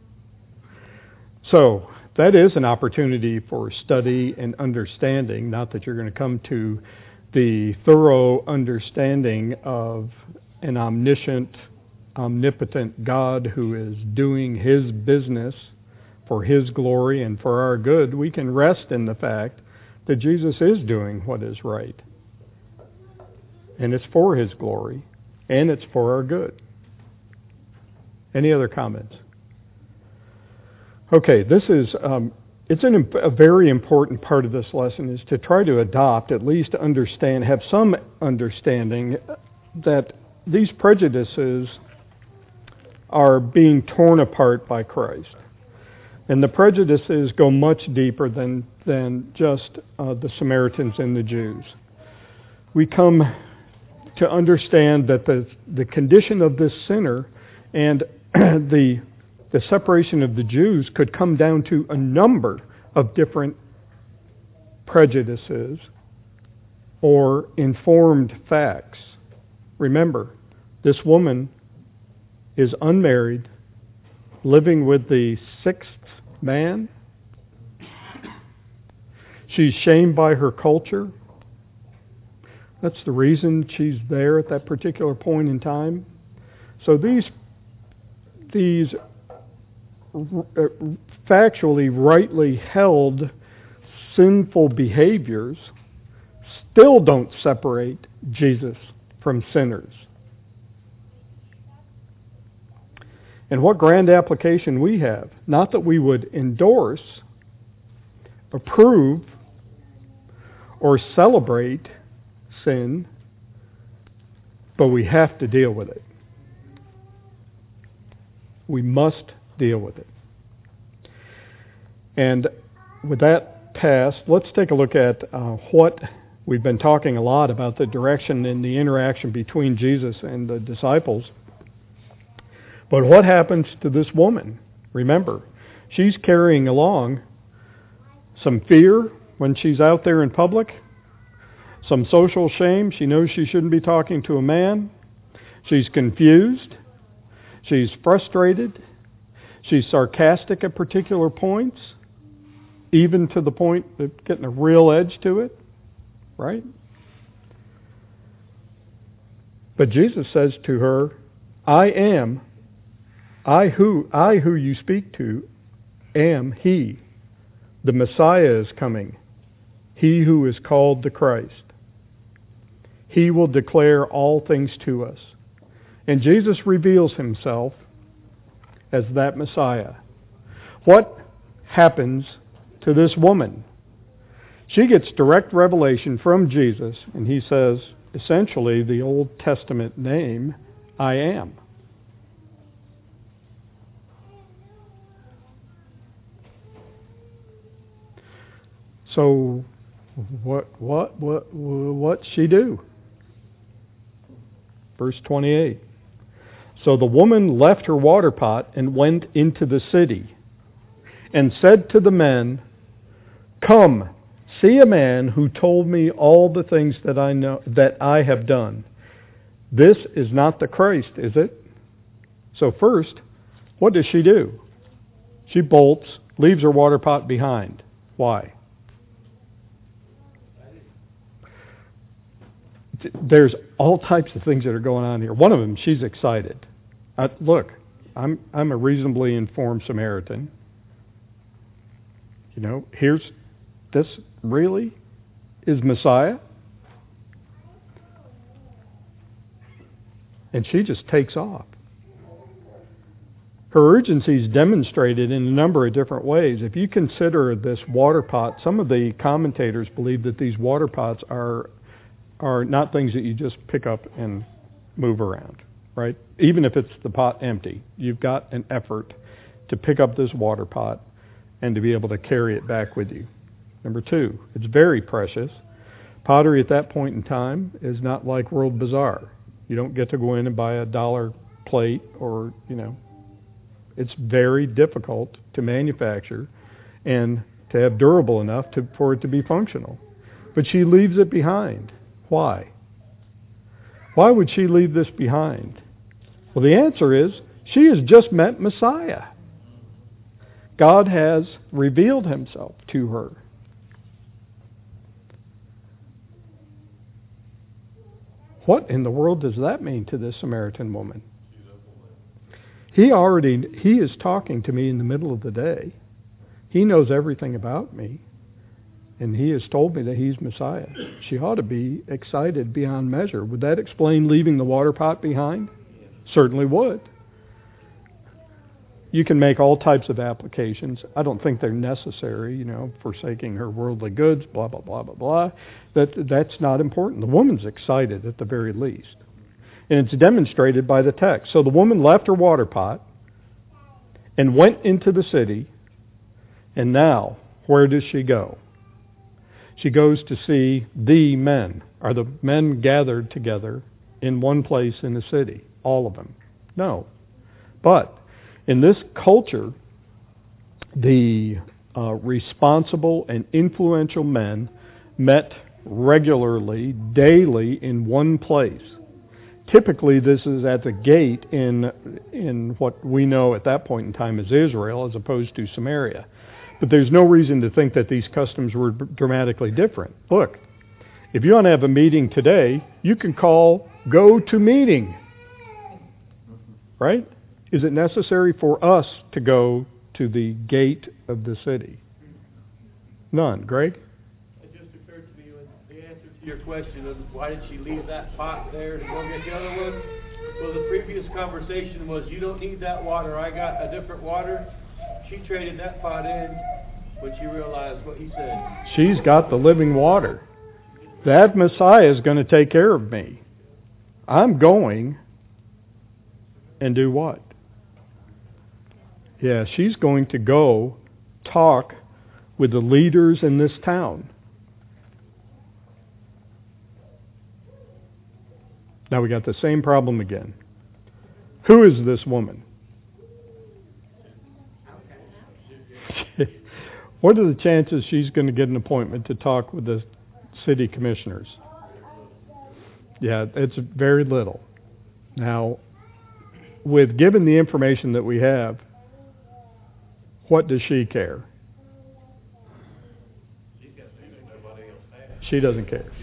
So, that is an opportunity for study and understanding. Not that you're going to come to the thorough understanding of an omniscient, omnipotent God who is doing his business for his glory and for our good. We can rest in the fact that Jesus is doing what is right. And it's for his glory, and it's for our good. Any other comments? Okay, this is, um, it's an, a very important part of this lesson is to try to adopt, at least understand, have some understanding that these prejudices are being torn apart by Christ. And the prejudices go much deeper than, than just uh, the Samaritans and the Jews. We come to understand that the, the condition of this sinner and the the separation of the Jews could come down to a number of different prejudices or informed facts. Remember, this woman is unmarried, living with the sixth man. She's shamed by her culture. That's the reason she's there at that particular point in time. So these, these factually, rightly held sinful behaviors still don't separate Jesus from sinners. And what grand application we have. Not that we would endorse, approve, or celebrate sin, but we have to deal with it. We must deal with it. And with that past, let's take a look at uh, what we've been talking a lot about, the direction and the interaction between Jesus and the disciples. But what happens to this woman? Remember, she's carrying along some fear when she's out there in public, some social shame. She knows she shouldn't be talking to a man. She's confused. She's frustrated. She's sarcastic at particular points, even to the point of getting a real edge to it, right? But Jesus says to her, I am, I who, I who you speak to am He. The Messiah is coming. He who is called the Christ. He will declare all things to us. And Jesus reveals Himself as that Messiah. What happens to this woman? She gets direct revelation from Jesus, and He says, essentially, the Old Testament name, I am. So, what, what, what, what's she do? Verse twenty-eight. So the woman left her water pot and went into the city, and said to the men, Come, see a man who told me all the things that I know that I have done. This is not the Christ, is it? So first, what does she do? She bolts, leaves her water pot behind. Why? There's all types of things that are going on here. One of them, she's excited. Uh, look, I'm I'm a reasonably informed Samaritan. You know, here's this really is Messiah, and she just takes off. Her urgency is demonstrated in a number of different ways. If you consider this water pot, some of the commentators believe that these water pots are are not things that you just pick up and move around, right? Even if it's the pot empty, you've got an effort to pick up this water pot and to be able to carry it back with you. Number two, it's very precious. Pottery at that point in time is not like World Bazaar. You don't get to go in and buy a dollar plate or, you know, it's very difficult to manufacture and to have durable enough to, for it to be functional. But she leaves it behind. Why? Why would she leave this behind? Well, the answer is she has just met Messiah. God has revealed Himself to her. What in the world does that mean to this Samaritan woman? He already, He is talking to me in the middle of the day. He knows everything about me. And He has told me that He's Messiah. She ought to be excited beyond measure. Would that explain leaving the water pot behind? Certainly would. You can make all types of applications. I don't think they're necessary, you know, forsaking her worldly goods, blah, blah, blah, blah, blah. That, that's not important. The woman's excited at the very least. And it's demonstrated by the text. So the woman left her water pot and went into the city. And now, where does she go? She goes to see the men. Are the men gathered together in one place in the city? All of them? No. But in this culture, the uh, responsible and influential men met regularly, daily, in one place, typically this is at the gate in in what we know at that point in time as Israel, as opposed to Samaria. But there's no reason to think that these customs were dramatically different. Look, if you want to have a meeting today, you can call go to meeting. Right? Is it necessary for us to go to the gate of the city? None. Greg? It just occurred to me when the answer to your question of why did she leave that pot there to go get the other one? Well, the previous conversation was, you don't need that water, I got a different water. She traded that pot in when she realized what he said. She's got the living water. That Messiah is going to take care of me. I'm going and do what? Yeah, she's going to go talk with the leaders in this town. Now we got the same problem again. Who is this woman? What are the chances she's going to get an appointment to talk with the city commissioners? Yeah, it's very little. Now, with given the information that we have, what does she care? She doesn't care.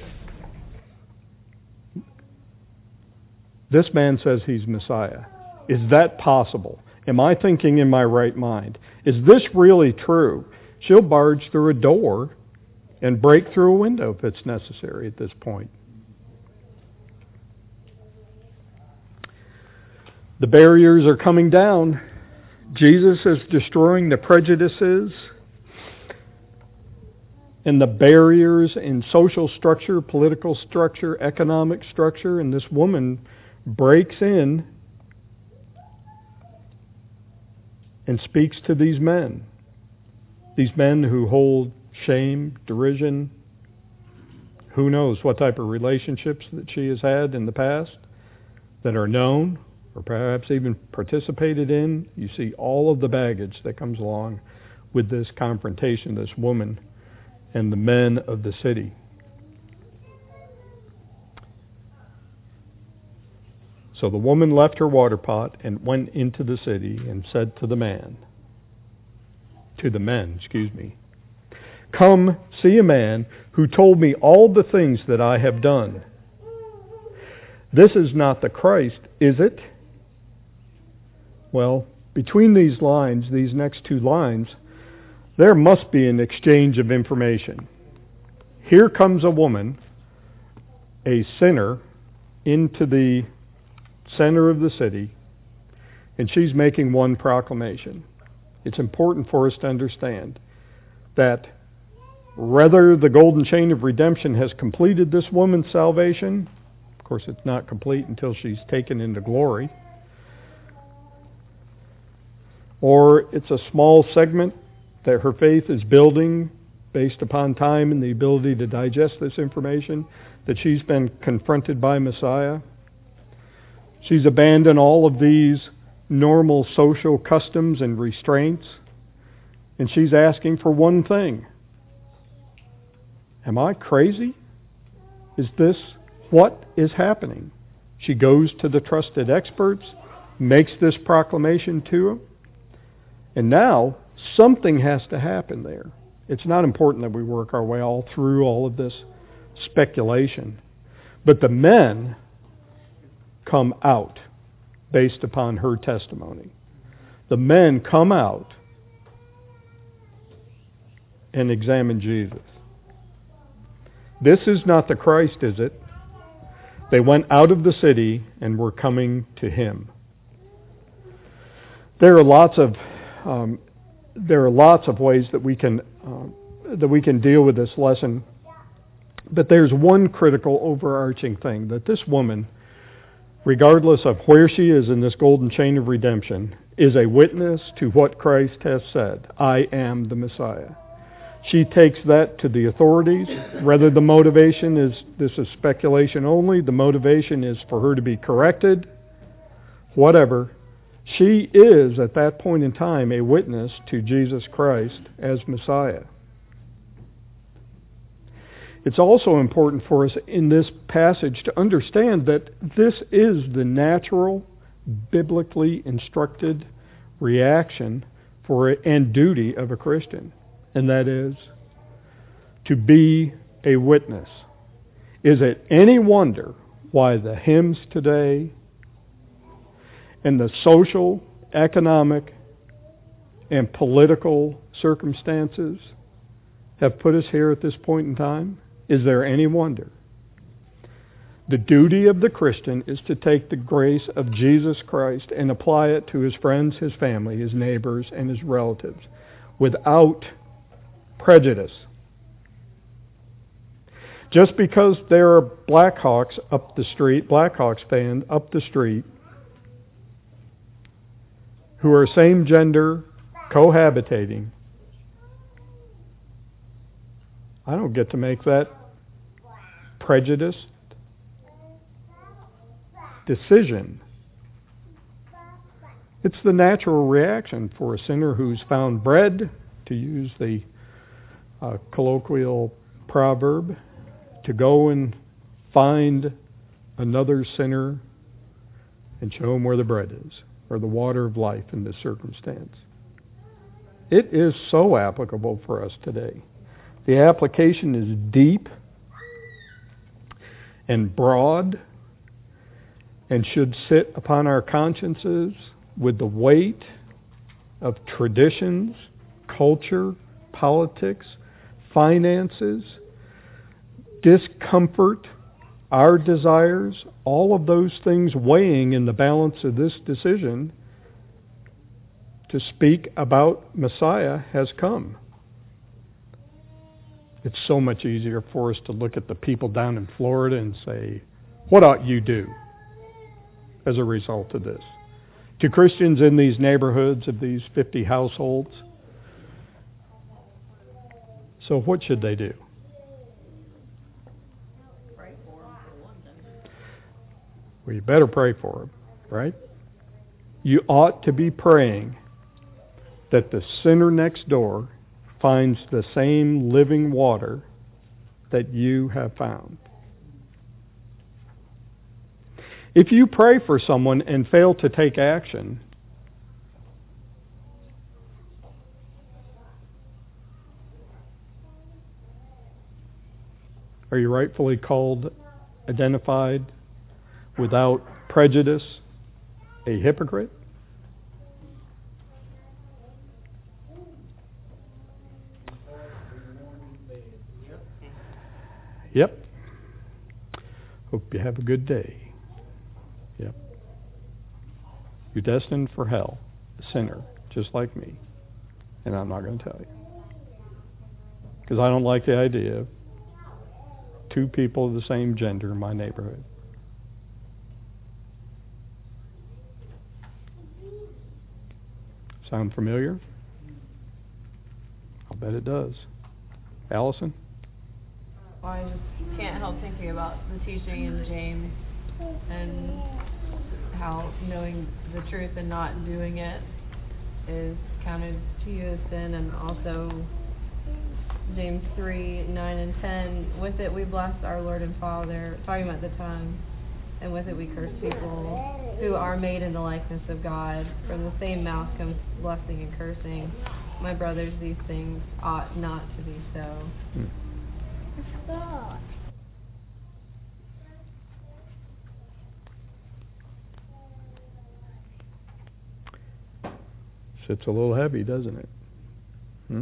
This man says he's Messiah. Is that possible? Am I thinking in my right mind? Is this really true? She'll barge through a door and break through a window if it's necessary at this point. The barriers are coming down. Jesus is destroying the prejudices and the barriers in social structure, political structure, economic structure, and this woman breaks in and speaks to these men. These men who hold shame, derision, who knows what type of relationships that she has had in the past that are known or perhaps even participated in. You see all of the baggage that comes along with this confrontation, this woman and the men of the city. So the woman left her water pot and went into the city and said to the man, to the men, excuse me, "Come see a man who told me all the things that I have done. This is not the Christ, is it?" Well, between these lines, these next two lines, there must be an exchange of information. Here comes a woman, a sinner, into the center of the city, and she's making one proclamation. It's important for us to understand that whether the golden chain of redemption has completed this woman's salvation, of course it's not complete until she's taken into glory, or it's a small segment that her faith is building based upon time and the ability to digest this information, that she's been confronted by Messiah. She's abandoned all of these normal social customs and restraints, and she's asking for one thing. Am I crazy? Is this what is happening? She goes to the trusted experts, makes this proclamation to them, and now something has to happen there. It's not important that we work our way all through all of this speculation, but the men come out based upon her testimony. The men come out and examine Jesus. This is not the Christ, is it? They went out of the city and were coming to him. There are lots of um, there are lots of ways that we can uh, that we can deal with this lesson, but there's one critical overarching thing, that this woman, regardless of where she is in this golden chain of redemption, is a witness to what Christ has said. I am the Messiah. She takes that to the authorities. Whether the motivation is, this is speculation only, the motivation is for her to be corrected, whatever. She is, at that point in time, a witness to Jesus Christ as Messiah. It's also important for us in this passage to understand that this is the natural, biblically instructed reaction for and duty of a Christian, and that is to be a witness. Is it any wonder why the hymns today and the social, economic, and political circumstances have put us here at this point in time? Is there any wonder? The duty of the Christian is to take the grace of Jesus Christ and apply it to his friends, his family, his neighbors, and his relatives without prejudice. Just because there are Blackhawks up the street, Blackhawks fans up the street, who are same gender, cohabitating, I don't get to make that prejudiced decision. It's the natural reaction for a sinner who's found bread, to use the uh, colloquial proverb, to go and find another sinner and show him where the bread is, or the water of life in this circumstance. It is so applicable for us today. The application is deep and broad and should sit upon our consciences with the weight of traditions, culture, politics, finances, discomfort, our desires, all of those things weighing in the balance of this decision to speak about Messiah has come. It's so much easier for us to look at the people down in Florida and say, what ought you do as a result of this? To Christians in these neighborhoods of these fifty households, so what should they do? Pray for them for one thing. Well, you better pray for them, right? You ought to be praying that the sinner next door finds the same living water that you have found. If you pray for someone and fail to take action, are you rightfully called, identified, without prejudice, a hypocrite? Yep. Hope you have a good day. Yep. You're destined for hell, a sinner, just like me. And I'm not going to tell you. Because I don't like the idea of two people of the same gender in my neighborhood. Sound familiar? I'll bet it does. Allison? Well, I just can't help thinking about the teaching in James and how knowing the truth and not doing it is counted to you as sin, and also James three, nine and ten, with it we bless our Lord and Father, talking about the tongue, and with it we curse people who are made in the likeness of God. From the same mouth comes blessing and cursing. My brothers, these things ought not to be so. Hmm. Sits a little heavy, doesn't it? Hmm?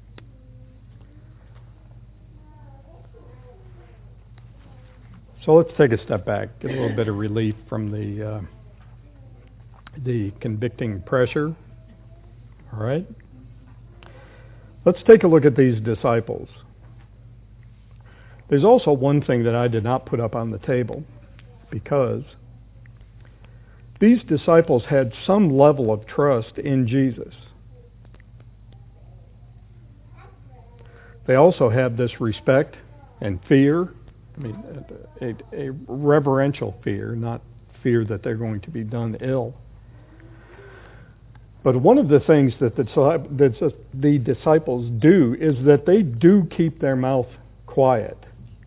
So let's take a step back, get a little bit of relief from the uh, the convicting pressure. All right? Let's take a look at these disciples. There's also one thing that I did not put up on the table, because these disciples had some level of trust in Jesus. They also had this respect and fear, I mean, a, a, a reverential fear, not fear that they're going to be done ill. But one of the things that the, that the disciples do is that they do keep their mouth quiet.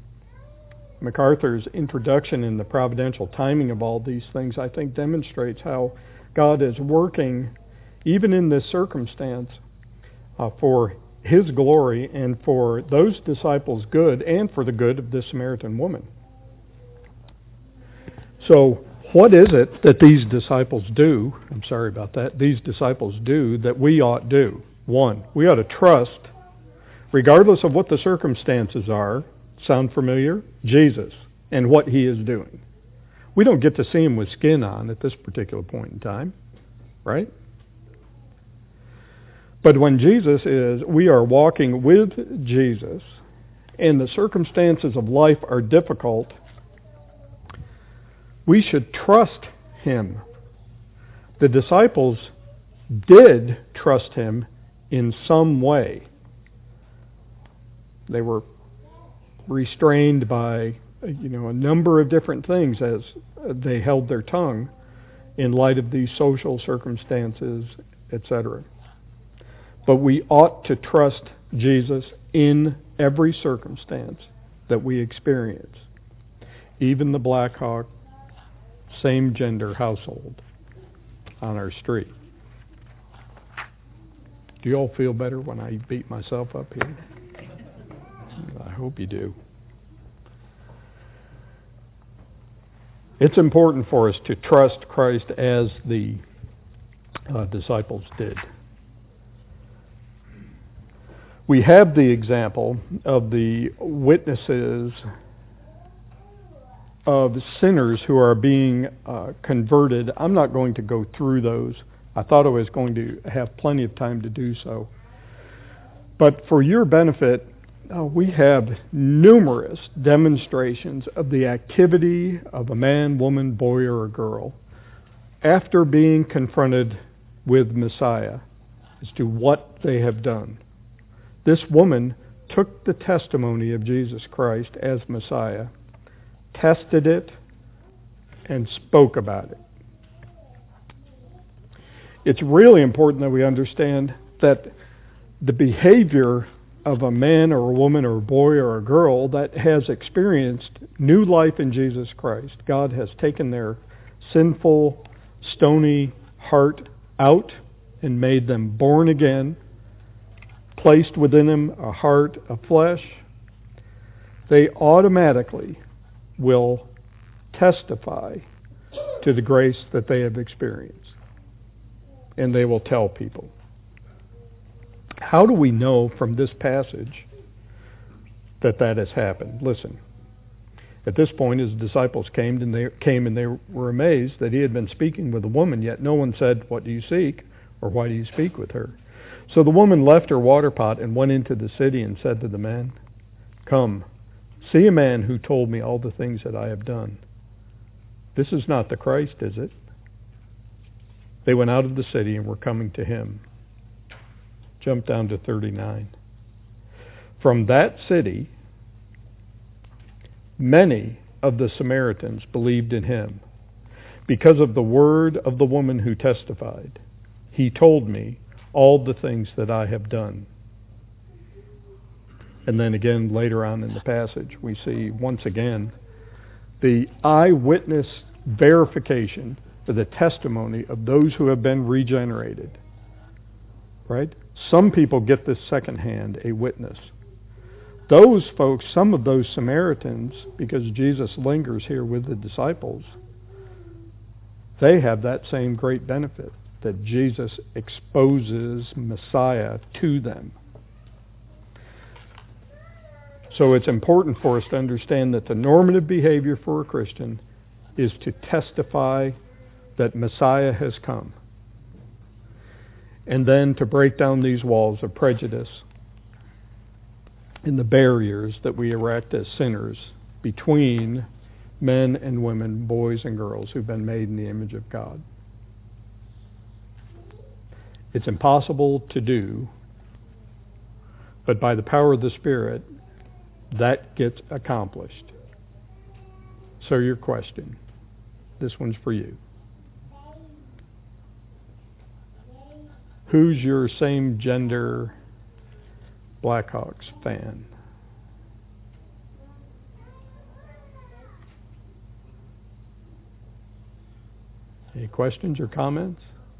MacArthur's introduction in the providential timing of all these things, I think, demonstrates how God is working, even in this circumstance, uh, for His glory and for those disciples' good and for the good of this Samaritan woman. So, what is it that these disciples do, I'm sorry about that, these disciples do that we ought do? One, we ought to trust, regardless of what the circumstances are, sound familiar? Jesus and what He is doing. We don't get to see Him with skin on at this particular point in time, right? But when Jesus is, we are walking with Jesus, and the circumstances of life are difficult, we should trust Him. The disciples did trust Him in some way. They were restrained by, you know, a number of different things as they held their tongue in light of these social circumstances, et cetera. But we ought to trust Jesus in every circumstance that we experience, even the Black Hawk same-gender household on our street. Do you all feel better when I beat myself up here? I hope you do. It's important for us to trust Christ as the uh, disciples did. We have the example of the witnesses of sinners who are being uh, converted. I'm not going to go through those. I thought I was going to have plenty of time to do so. But for your benefit, uh, we have numerous demonstrations of the activity of a man, woman, boy, or a girl after being confronted with Messiah as to what they have done. This woman took the testimony of Jesus Christ as Messiah, tested it, and spoke about it. It's really important that we understand that the behavior of a man or a woman or a boy or a girl that has experienced new life in Jesus Christ, God has taken their sinful, stony heart out and made them born again, placed within them a heart of flesh, they automatically will testify to the grace that they have experienced. And they will tell people. How do we know from this passage that that has happened? Listen. At this point, his disciples came and they came and they were amazed that he had been speaking with a woman, yet no one said, "What do you seek?" or "Why do you speak with her?" So the woman left her water pot and went into the city and said to the man, "Come, see a man who told me all the things that I have done. This is not the Christ, is it?" They went out of the city and were coming to him. Jump down to thirty-nine. From that city, many of the Samaritans believed in him because of the word of the woman who testified. He told me all the things that I have done. And then again, later on in the passage, we see once again the eyewitness verification for the testimony of those who have been regenerated. Right? Some people get this secondhand, a witness. Those folks, some of those Samaritans, because Jesus lingers here with the disciples, they have that same great benefit, that Jesus exposes Messiah to them. So it's important for us to understand that the normative behavior for a Christian is to testify that Messiah has come. And then to break down these walls of prejudice and the barriers that we erect as sinners between men and women, boys and girls who've been made in the image of God. It's impossible to do, but by the power of the Spirit, that gets accomplished. So your question, this one's for you. Who's your same-gender Blackhawks fan? Any questions or comments?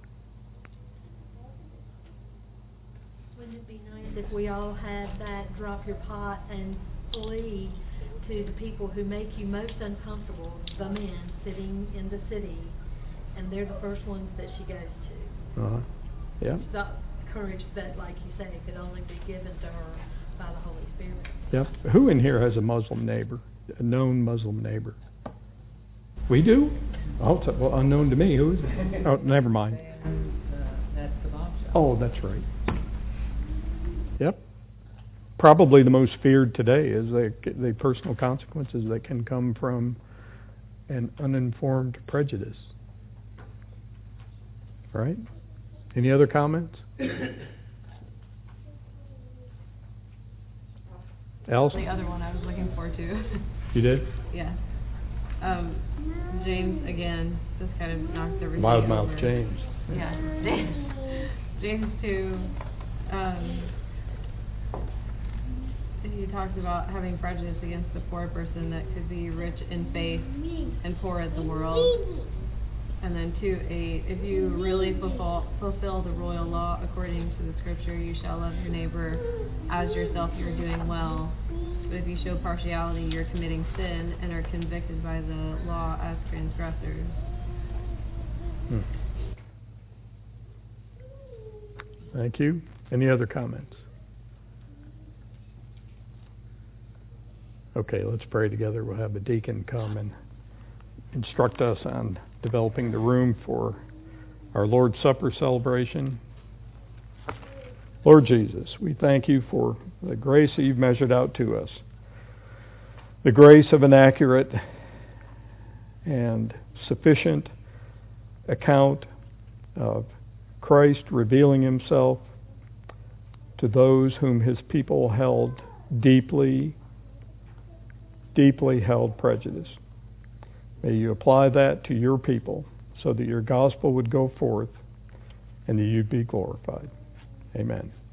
Wouldn't it be nice if we all had that drop your pot and flee to the people who make you most uncomfortable, the men sitting in the city, and they're the first ones that she goes to? Uh-huh. Yeah. The courage that, like you say, could only be given to her by the Holy Spirit. Yep. Who in here has a Muslim neighbor, a known Muslim neighbor? We do? Oh, it's, well, unknown to me. Who is it? Oh, never mind. That's the Bob shop. Oh, that's right. Yep. Probably the most feared today is the, the personal consequences that can come from an uninformed prejudice. Right? Any other comments? Allison? The other one I was looking forward to. You did? Yeah. Um, James, again, just kind of knocked everything Loudmouth over. James. Yeah. James, James two, um, he talks about having prejudice against the poor person that could be rich in faith and poor in the world. And then two eight, if you really fulfill, fulfill the royal law according to the scripture, you shall love your neighbor as yourself, you're doing well. But if you show partiality, you're committing sin and are convicted by the law as transgressors. Hmm. Thank you. Any other comments? Okay, let's pray together. We'll have a deacon come and instruct us on developing the room for our Lord's Supper celebration. Lord Jesus, we thank you for the grace that you've measured out to us. The grace of an accurate and sufficient account of Christ revealing himself to those whom his people held deeply, deeply held prejudice. May you apply that to your people so that your gospel would go forth and that you'd be glorified. Amen.